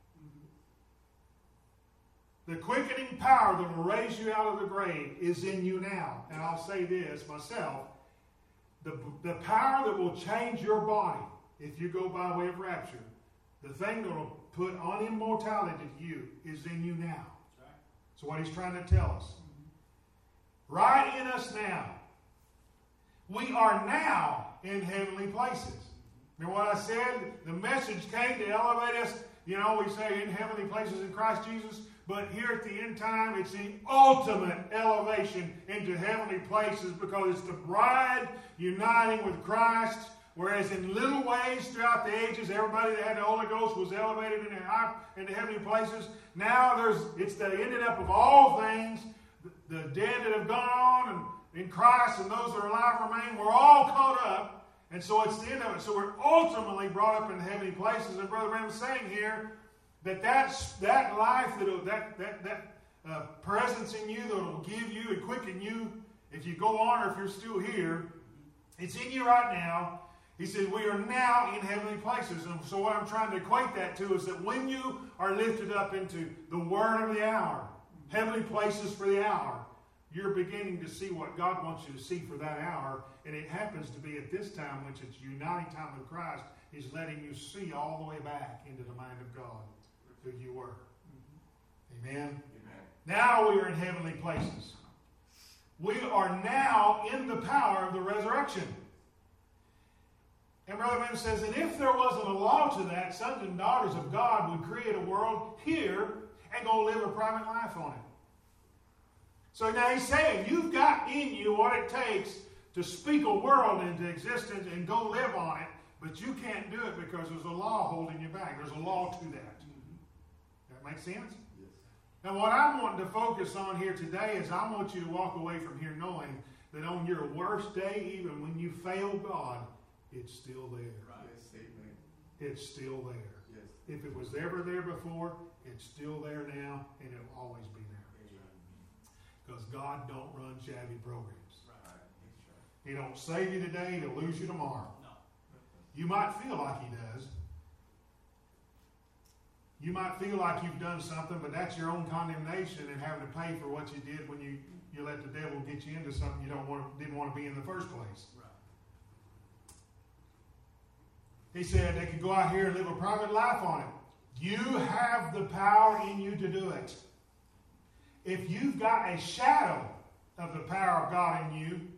S1: The quickening power that will raise you out of the grave is in you now. And I'll say this myself. The, the power that will change your body, if you go by way of rapture, the thing that will put on immortality to you is in you now. So what he's trying to tell us. Right in us now. We are now in heavenly places. Remember what I said? The message came to elevate us. You know, we say in heavenly places in Christ Jesus. But here at the end time, it's the ultimate elevation into heavenly places because it's the bride uniting with Christ. Whereas in little ways throughout the ages, everybody that had the Holy Ghost was elevated into, high, into heavenly places. Now there's it's the ended up of all things. The, the dead that have gone on and in Christ and those that are alive remain, we're all caught up. And so it's the end of it. So we're ultimately brought up in heavenly places. And Brother Branham is saying here, that that's, that life, that that that, that uh, presence in you that will give you and quicken you, if you go on or if you're still here, it's in you right now. He said, we are now in heavenly places. And so what I'm trying to equate that to is that when you are lifted up into the word of the hour, heavenly places for the hour, you're beginning to see what God wants you to see for that hour. And it happens to be at this time, which it's uniting time with Christ, He's letting you see all the way back into the mind of God. Who you were. Mm-hmm. Amen? Amen. Now we are in heavenly places. We are now in the power of the resurrection. And Brother Branham says that if there wasn't a law to that, sons and daughters of God would create a world here and go live a private life on it. So now he's saying you've got in you what it takes to speak a world into existence and go live on it, but you can't do it because there's a law holding you back. There's a law to that. Make sense? Yes. Now what I'm wanting to focus on here today is I want you to walk away from here knowing that on your worst day, even when you fail God, it's still there.
S2: Right. Yes, amen.
S1: It's still there.
S2: Yes.
S1: If it was ever there before, it's still there now, and it'll always be there. Because God don't run shabby programs.
S2: Right.
S1: He don't save you today, he'll lose you tomorrow. No. You might feel like he does. You might feel like you've done something, but that's your own condemnation and having to pay for what you did when you, you let the devil get you into something you don't want to, didn't want to be in the first place. Right. He said they could go out here and live a private life on it. You have the power in you to do it. If you've got a shadow of the power of God in you,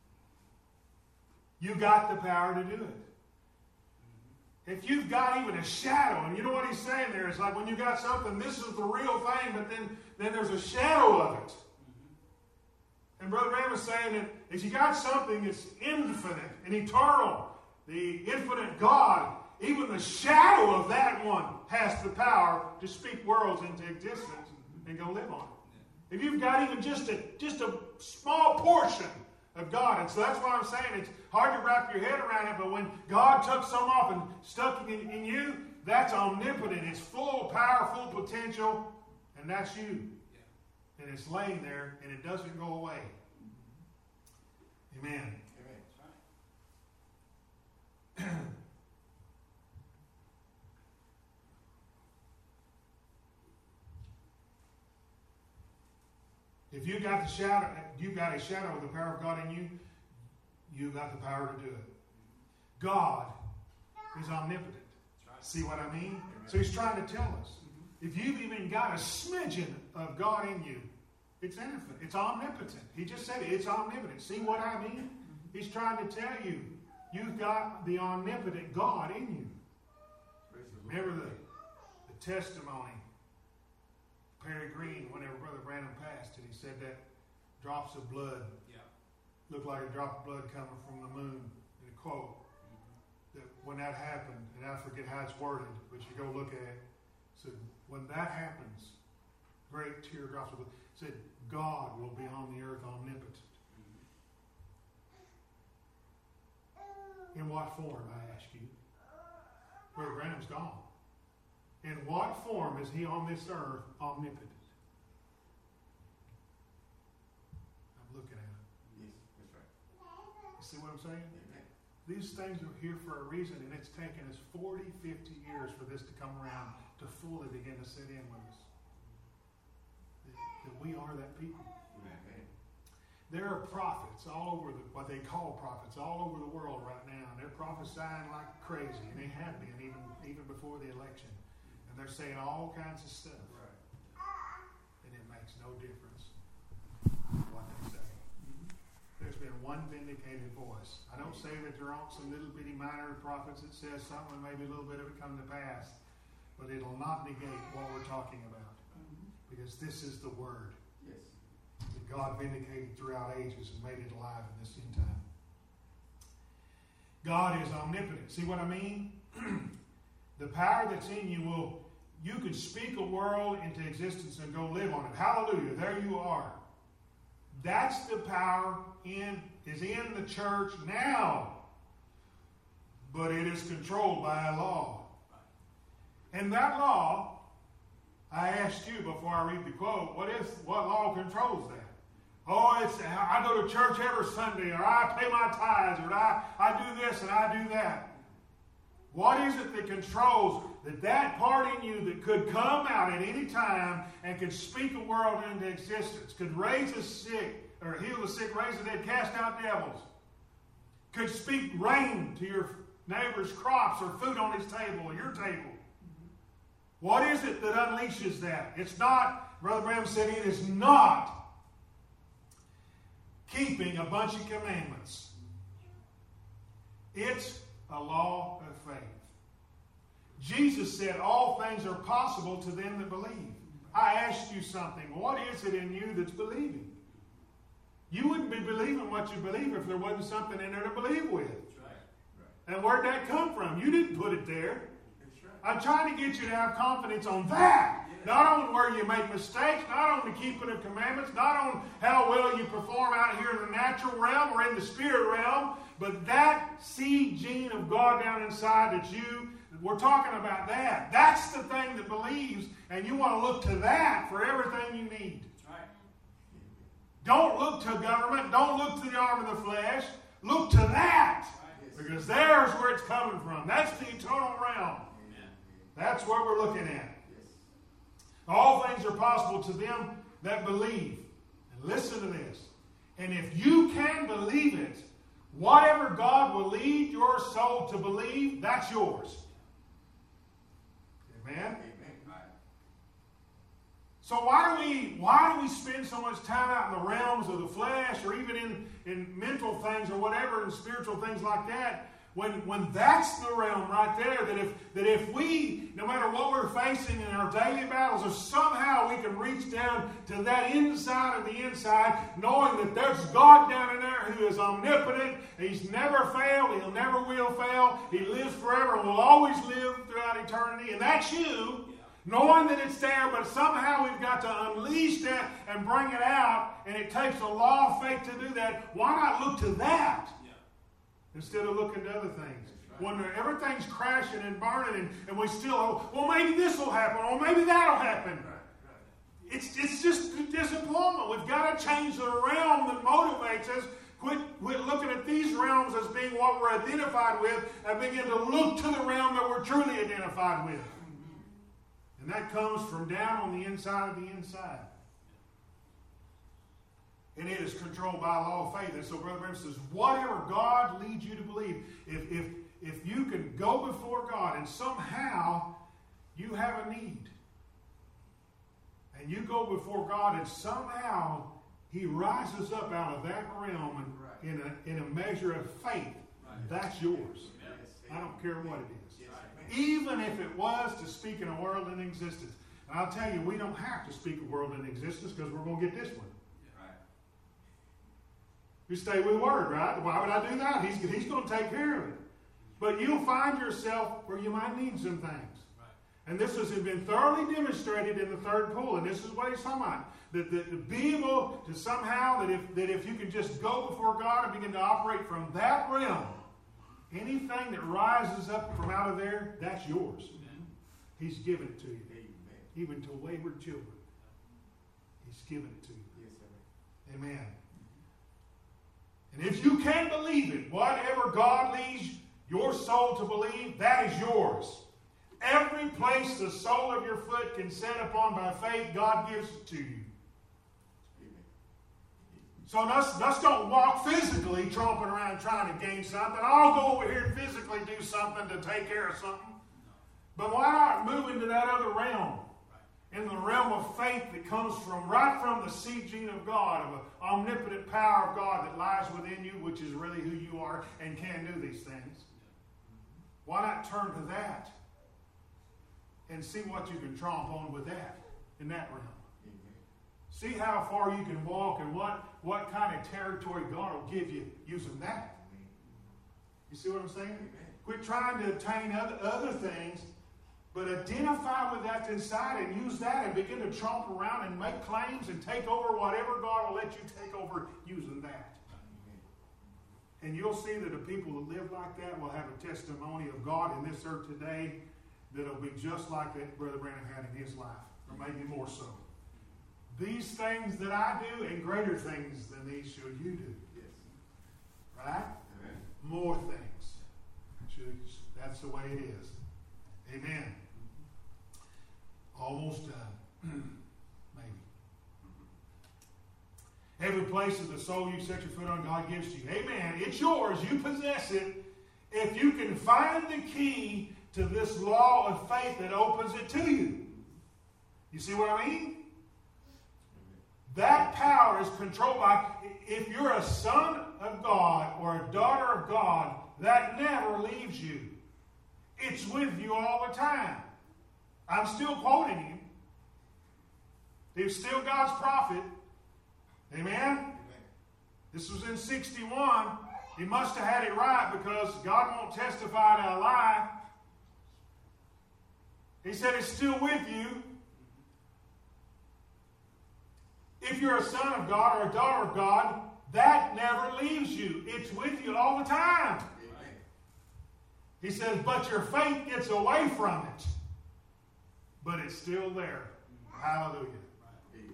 S1: you got the power to do it. If you've got even a shadow, and you know what he's saying there, it's like when you got something, this is the real thing, but then, then there's a shadow of it. Mm-hmm. And Brother Branham is saying that if you got something that's infinite and eternal, the infinite God, even the shadow of that one has the power to speak worlds into existence and go live on it. If you've got even just a just a small portion of God. And so that's why I'm saying it's hard to wrap your head around it, but when God took some off and stuck it in, in you, that's omnipotent. It's full of power, full potential, and that's you. Yeah. And it's laying there, and it doesn't go away. Amen. Amen. If you got the shadow, you got a shadow of the power of God in you, you got the power to do it. God is omnipotent. Right. See what I mean? Amen. So he's trying to tell us, mm-hmm. if you've even got a smidgen of God in you, It's infinite. It's omnipotent. He just said it. It's omnipotent. See what I mean? He's trying to tell you, you've got the omnipotent God in you. Remember the, the testimony of Perry Green whenever Brother Branham passed, and he said that drops of blood yeah. looked like a drop of blood coming from the moon, in a quote. Mm-hmm. That when that happened, and I forget how it's worded, but you go look at it, said, when that happens, great teardrops of blood, said, God will be on the earth omnipotent. In what form, I ask you? Brother Branham's gone. In what form is he on this earth omnipotent? I'm looking at him.
S2: Yes, that's right.
S1: You see what I'm saying?
S2: Amen.
S1: These things are here for a reason, and it's taken us forty, fifty years for this to come around to fully begin to sit in with us. That, that we are that people.
S2: Amen.
S1: There are prophets all over, the, what they call prophets, all over the world right now. And they're prophesying like crazy, and they have been even, even before the election. And they're saying all kinds of stuff.
S2: Right.
S1: And it makes no difference what they say. There's been one vindicated voice. I don't say that there aren't some little bitty minor prophets that says something and maybe a little bit of it come to pass, but it'll not negate what we're talking about. Because this is the word.
S2: Yes.
S1: That God vindicated throughout ages and made it alive in this end time. God is omnipotent. See what I mean? The power that's in you will, you could speak a world into existence and go live on it. Hallelujah. There you are. That's the power in is in the church now. But it is controlled by a law. And that law, I asked you before I read the quote, what is what law controls that? Oh, it's I go to church every Sunday, or I pay my tithes, or I, I do this and I do that. What is it that controls that that part in you that could come out at any time and could speak a world into existence, could raise the sick, or heal the sick, raise the dead, cast out devils, could speak rain to your neighbor's crops or food on his table or your table? What is it that unleashes that? It's not, Brother Branham said, it is not keeping a bunch of commandments. It's a law of faith. Jesus said all things are possible to them that believe. I asked you something. What is it in you that's believing? You wouldn't be believing what you believe if there wasn't something in there to believe with.
S2: That's right. Right.
S1: And where'd that come from? You didn't put it there.
S2: That's right.
S1: I'm trying to get you to have confidence on that. Not on where you make mistakes, not on the keeping of commandments, not on how well you perform out here in the natural realm or in the spirit realm, but that seed gene of God down inside that you, we're talking about that. That's the thing that believes, and you want to look to that for everything you need.
S2: Right.
S1: Don't look to government. Don't look to the arm of the flesh. Look to that. Because there's where it's coming from. That's the eternal realm.
S2: Amen.
S1: That's what we're looking at. All things are possible to them that believe. And listen to this. And if you can believe it, whatever God will lead your soul to believe, that's yours. Amen?
S2: Amen.
S1: So why do we why do we spend so much time out in the realms of the flesh, or even in, in mental things or whatever, and spiritual things like that? When, when that's the realm right there, that if, that if we, no matter what we're facing in our daily battles, if somehow we can reach down to that inside of the inside, knowing that there's God down in there who is omnipotent, He's never failed, He'll never will fail, He lives forever and will always live throughout eternity, and that's you, knowing that it's there, but somehow we've got to unleash that and bring it out, and it takes a law of faith to do that. Why not look to that? Instead of looking to other things. Right. When everything's crashing and burning and, and we still, oh, well, maybe this will happen, or maybe that'll happen. Right. Right. It's, it's just disappointment. We've got to change the realm that motivates us. Quit, quit looking at these realms as being what we're identified with, and begin to look to the realm that we're truly identified with. Mm-hmm. And that comes from down on the inside of the inside. And it is controlled by a law of faith. And so Brother Branham says, whatever God leads you to believe, if, if, if you can go before God and somehow you have a need, And you go before God, and somehow He rises up out of that realm and
S2: Right.
S1: in a in a measure of faith.
S3: Right.
S1: That's yours.
S2: Yes.
S1: I don't care what it is.
S2: Yes.
S1: Even if it was to speak in a world in existence. And I'll tell you, we don't have to speak a world in existence because we're going to get this one.
S2: Right.
S1: You stay with Word, right? Why would I do that? He's, he's going to take care of it. But you'll find yourself where you might need some things.
S3: Right.
S1: And this has been thoroughly demonstrated in the third pool. And this is what he's talking about. That, that to be able to somehow, that if, that if you can just go before God and begin to operate from that realm, anything that rises up from out of there, that's yours.
S3: Amen.
S1: He's given it to you.
S2: Amen.
S1: Even to wayward children. He's given it to you.
S2: Yes, sir.
S1: Amen. And if you can believe it, whatever God leads your soul to believe, that is yours. Every place the sole of your foot can set upon by faith, God gives it to you.
S2: Amen.
S1: So let's, let's don't walk physically tromping around trying to gain something. I'll go over here and physically do something to take care of something. But why not move into that other realm? In the realm of faith that comes from right from the seed gene of God, of an omnipotent power of God that lies within you, which is really who you are and can do these things. Why not turn to that and see what you can tromp on with that, in that realm?
S2: Amen.
S1: See how far you can walk and what, what kind of territory God will give you using that. You see what I'm saying?
S2: Amen.
S1: Quit trying to obtain other, other things, but identify with that inside and use that and begin to tromp around and make claims and take over whatever God will let you take over using that. And you'll see that the people that live like that will have a testimony of God in this earth today that'll be just like that Brother Branham had in his life, or maybe more so. These things that I do and greater things than these should you do.
S2: Yes.
S1: Right?
S2: Amen.
S1: More things. Should, that's the way it is. Amen. Almost done. Maybe. Every place of the soul you set your foot on, God gives to you. Amen. It's yours. You possess it. If you can find the key to this law of faith that opens it to you. You see what I mean? That power is controlled by, if you're a son of God or a daughter of God, that never leaves you. It's with you all the time. I'm still quoting him. He's still God's prophet. Amen?
S2: Amen.
S1: This was in sixty-one. He must have had it right because God won't testify to a lie. He said it's still with you. If you're a son of God or a daughter of God, that never leaves you. It's with you all the time.
S2: Amen.
S1: He says, but your faith gets away from it. But it's still there. Hallelujah.
S2: Amen.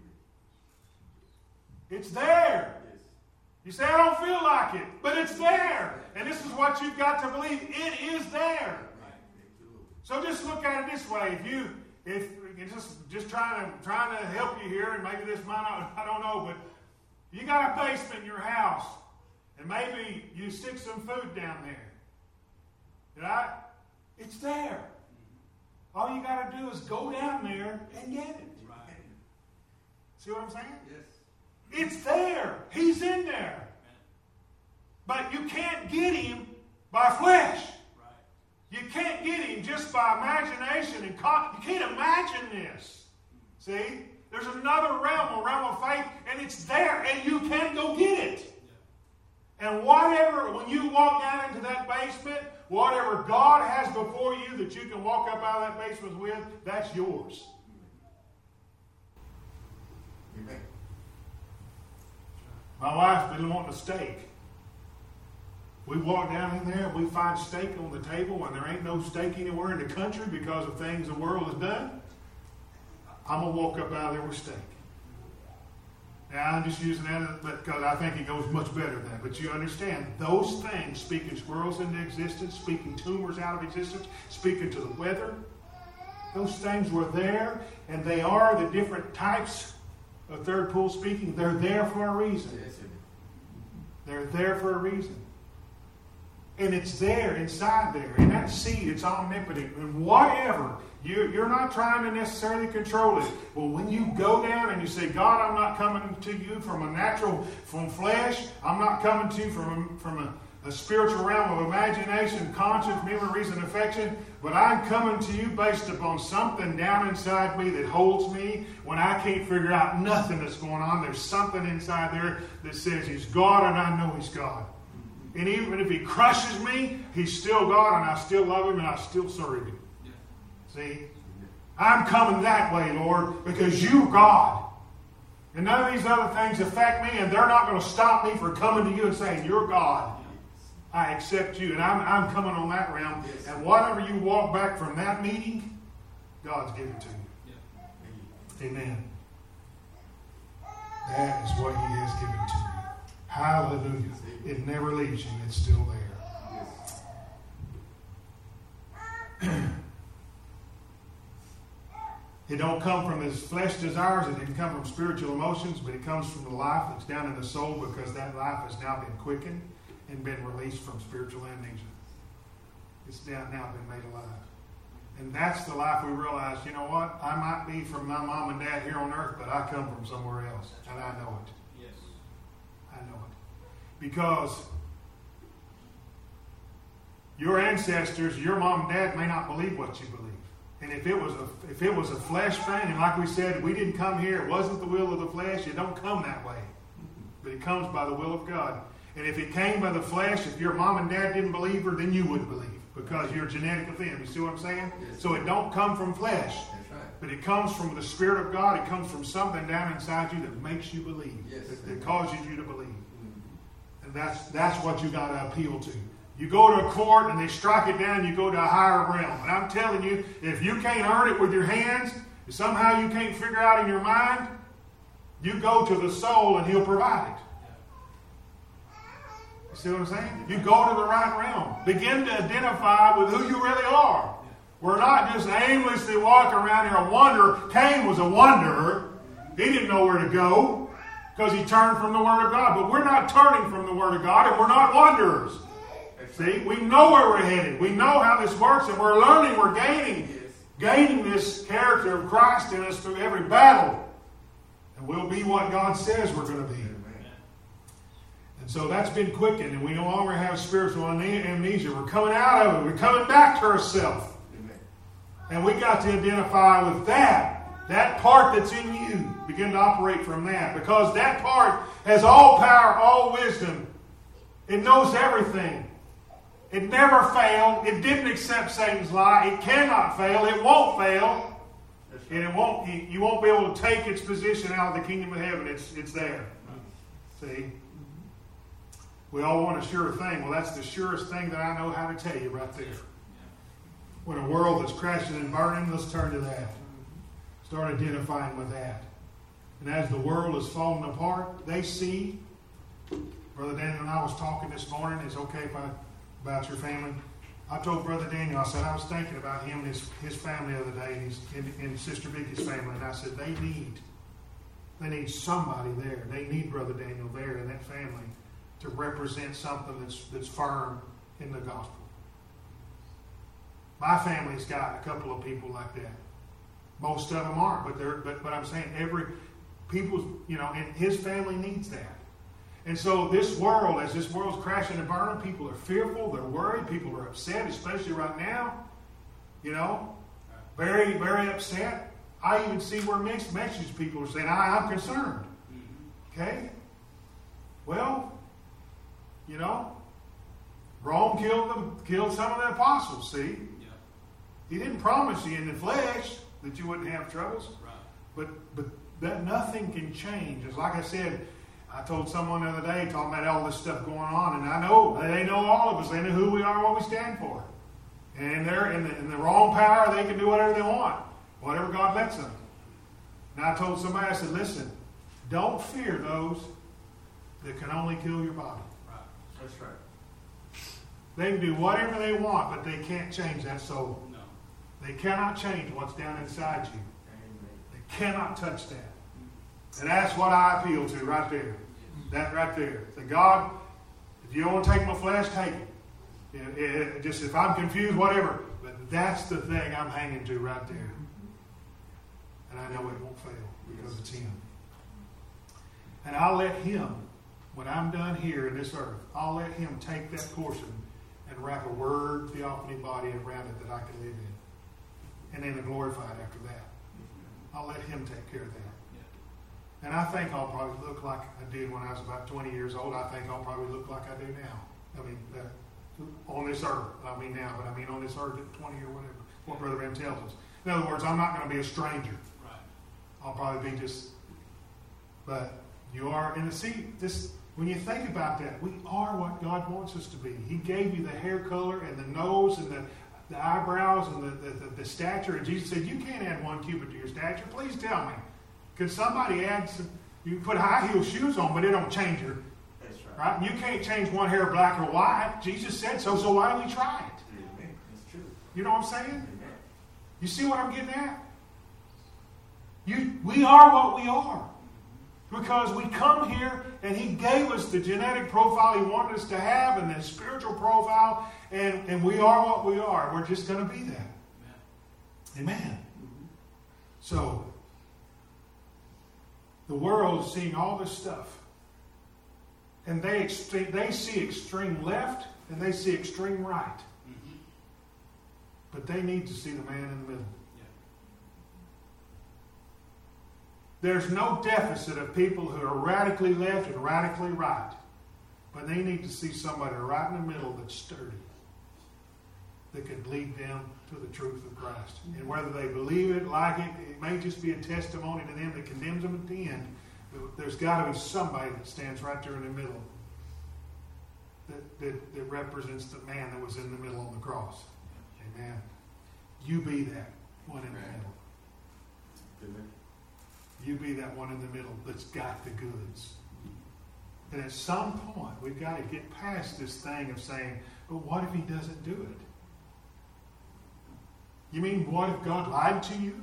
S1: It's there.
S2: Yes.
S1: You say, I don't feel like it. But it's there. And this is what you've got to believe. It is there.
S2: Right. Thank you, Lord.
S1: So just look at it this way. If you, if you're just, just trying to, trying to help you here, and maybe this might not, I don't know, but you got a basement in your house, and maybe you stick some food down there. Right? It's there. All you got to do is go down there and get it.
S3: Right.
S1: See what I'm saying?
S2: Yes.
S1: It's there. He's in there. But you can't get him by flesh.
S3: Right.
S1: You can't get him just by imagination and con- you can't imagine this. See? There's another realm, a realm of faith, and it's there, and you can go get it. And whatever, when you walk down into that basement, whatever God has before you that you can walk up out of that basement with, that's yours.
S2: Amen.
S1: My wife's been wanting a steak. We walk down in there, we find steak on the table, and there ain't no steak anywhere in the country because of things the world has done. I'm going to walk up out of there with steak. Now, I'm just using that because I think it goes much better than that. But you understand, those things, speaking squirrels into existence, speaking tumors out of existence, speaking to the weather, those things were there, and they are the different types of third pool speaking. They're there for a reason.
S2: Yes, amen.
S1: They're there for a reason. And it's there, inside there. And that seed, it's omnipotent. And whatever, you, you're not trying to necessarily control it. But when you go down and you say, God, I'm not coming to you from a natural, from flesh. I'm not coming to you from, from a, a spiritual realm of imagination, conscience, memory, reason, affection. But I'm coming to you based upon something down inside me that holds me when I can't figure out nothing that's going on. There's something inside there that says He's God and I know He's God. And even if He crushes me, He's still God and I still love Him and I still serve Him. Yeah. See? I'm coming that way, Lord, because You're God. And none of these other things affect me, and they're not going to stop me from coming to You and saying, You're God. I accept You. And I'm, I'm coming on that realm. Yes. And whatever you walk back from that meeting, God's given to you. Yeah. Amen. That is what He has given to you. Hallelujah. It never leaves you. It's still there. It don't come from his flesh desires. It didn't come from spiritual emotions, but it comes from the life that's down in the soul because that life has now been quickened and been released from spiritual amnesia. It's now, now been made alive. And that's the life we realize, you know what? I might be from my mom and dad here on earth, but I come from somewhere else. And I know it. Yes. I know it. Because your ancestors, your mom and dad may not believe what you believe. And if it was a if it was a flesh thing, and like we said, we didn't come here, it wasn't the will of the flesh, it don't come that way. But it comes by the will of God. And if it came by the flesh, if your mom and dad didn't believe her, then you wouldn't believe. Because you're genetic of them. You see what I'm saying? Yes. So it don't come from flesh. That's right. But it comes from the Spirit of God. It comes from something down inside you that makes you believe. Yes. That, that causes you to believe. Mm-hmm. And that's that's what you got to appeal to. You go to a court and they strike it down, you go to a higher realm. And I'm telling you, if you can't earn it with your hands, if somehow you can't figure out in your mind, you go to the soul and He'll provide it. You see what I'm saying? You go to the right realm. Begin to identify with who you really are. We're not just aimlessly walking around here a wanderer. Cain was a wanderer. He didn't know where to go because he turned from the Word of God. But we're not turning from the Word of God, and we're not wanderers. See, we know where we're headed. We know how this works, and we're learning, we're gaining, gaining this character of Christ in us through every battle. And we'll be what God says we're going to be. And so that's been quickened, and we no longer have spiritual amnesia. We're coming out of it. We're coming back to ourselves. And we got to identify with that. That part that's in you. Begin to operate from that. Because that part has all power, all wisdom. It knows everything. It never failed. It didn't accept Satan's lie. It cannot fail. It won't fail. And it won't. You won't be able to take its position out of the kingdom of heaven. It's, it's there. See? We all want a sure thing. Well, that's the surest thing that I know how to tell you right there. When a world that's crashing and burning, let's turn to that. Start identifying with that. And as the world is falling apart, they see. Brother Daniel and I was talking this morning. It's okay if I, about your family. I told Brother Daniel, I said, I was thinking about him and his, his family the other day, and, his, and, and Sister Vicky's family. And I said, they need, they need somebody there. They need Brother Daniel there in that family to represent something that's that's firm in the gospel. My family's got a couple of people like that. Most of them aren't, but they're but, but I'm saying every people, you know, and his family needs that. And so this world, as this world's crashing and burning, people are fearful, they're worried, people are upset, especially right now. You know, very, very upset. I even see where mixed messages people are saying, I, I'm concerned. Okay? Well, you know, Rome killed them, killed some of the apostles, see? Yeah. He didn't promise you in the flesh that you wouldn't have troubles. Right. But but that nothing can change. It's like I said, I told someone the other day talking about all this stuff going on, and I know, they know all of us. They know who we are, what we stand for. And they're in the, in the wrong power, they can do whatever they want. Whatever God lets them. And I told somebody, I said, listen, don't fear those that can only kill your body. That's right. They can do whatever they want, but they can't change that soul. No. They cannot change what's down inside you. Amen. They cannot touch that. And that's what I appeal to right there. That right there. Say, God, if you don't want to take my flesh, take it. It, it, just if I'm confused, whatever. But that's the thing I'm hanging to right there. And I know it won't fail because it's Him. And I'll let Him, when I'm done here in this earth, I'll let Him take that portion and wrap a word theophany body around it that I can live in. And then glorify it after that. I'll let Him take care of that. And I think I'll probably look like I did when I was about twenty years old. I think I'll probably look like I do now. I mean, uh, on this earth. I mean now, but I mean on this earth at twenty or whatever. What Brother Ben tells us. In other words, I'm not going to be a stranger.
S3: Right.
S1: I'll probably be just... But you are in the seat. This, when you think about that, we are what God wants us to be. He gave you the hair color and the nose and the, the eyebrows and the, the, the, the stature. And Jesus said, you can't add one cubit to your stature. Please tell me. Could somebody add some... You put high heel shoes on, but it don't change your...
S2: That's
S1: Right?
S2: right.
S1: You can't change one hair black or white. Jesus said so, so why don't we try it?
S2: Amen. That's true.
S1: You know what I'm saying?
S2: Amen.
S1: You see what I'm getting at? You, we are what we are. Because we come here and He gave us the genetic profile He wanted us to have and the spiritual profile, and, and we are what we are. We're just going to be that. Amen. Amen. So, the world is seeing all this stuff. And they, extreme, they see extreme left and they see extreme right.
S3: Mm-hmm.
S1: But they need to see the man in the middle.
S3: Yeah.
S1: There's no deficit of people who are radically left and radically right. But they need to see somebody right in the middle that's sturdy, that could lead them to the truth of Christ. And whether they believe it, like it, it may just be a testimony to them that condemns them at the end. There's got to be somebody that stands right there in the middle that, that, that represents the man that was in the middle on the cross. Amen. You be that one in the middle.
S2: Amen.
S1: You be that one in the middle that's got the goods. And at some point, we've got to get past this thing of saying, but what if He doesn't do it? You mean, what if God lied to you?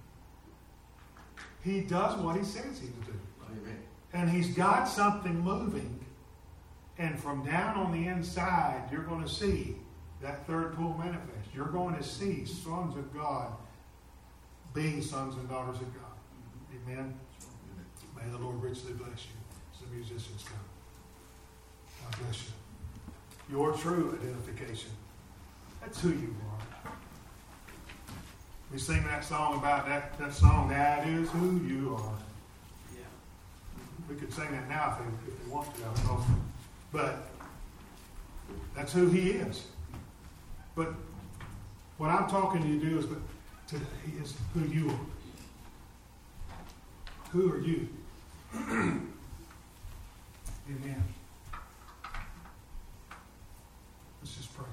S1: He does what He says He will do.
S2: Amen.
S1: And He's got something moving. And from down on the inside, you're going to see that third pull manifest. You're going to see sons of God being sons and daughters of God. Amen. May the Lord richly bless you as the musicians come. God bless you. Your true identification. That's who you are. We sing that song about that, that song, that is who you are.
S3: Yeah.
S1: We could sing that now if they, if they want to. I don't know. But that's who He is. But what I'm talking to you to do is, but today is who you are. Who are you? Amen. Let's just pray.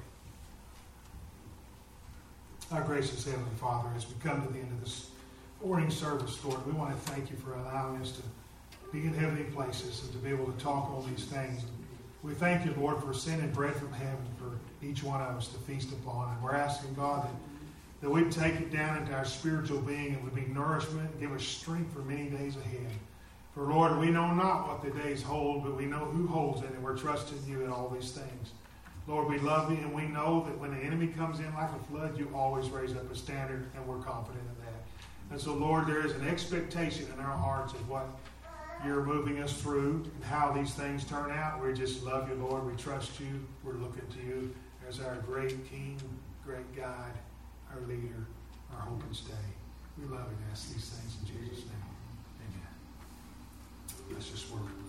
S1: Our gracious Heavenly Father, as we come to the end of this morning service, Lord, we want to thank You for allowing us to be in heavenly places and to be able to talk on these things. And we thank You, Lord, for sending bread from heaven for each one of us to feast upon. And we're asking, God, that that we'd take it down into our spiritual being and would be nourishment and give us strength for many days ahead. For, Lord, we know not what the days hold, but we know who holds it, and we're trusting You in all these things. Lord, we love You, and we know that when the enemy comes in like a flood, You always raise up a standard, and we're confident in that. And so, Lord, there is an expectation in our hearts of what You're moving us through and how these things turn out. We just love You, Lord. We trust You. We're looking to You as our great King, great guide, our leader, our hope and stay. We love and ask these things in Jesus' name. Amen. Let's just work.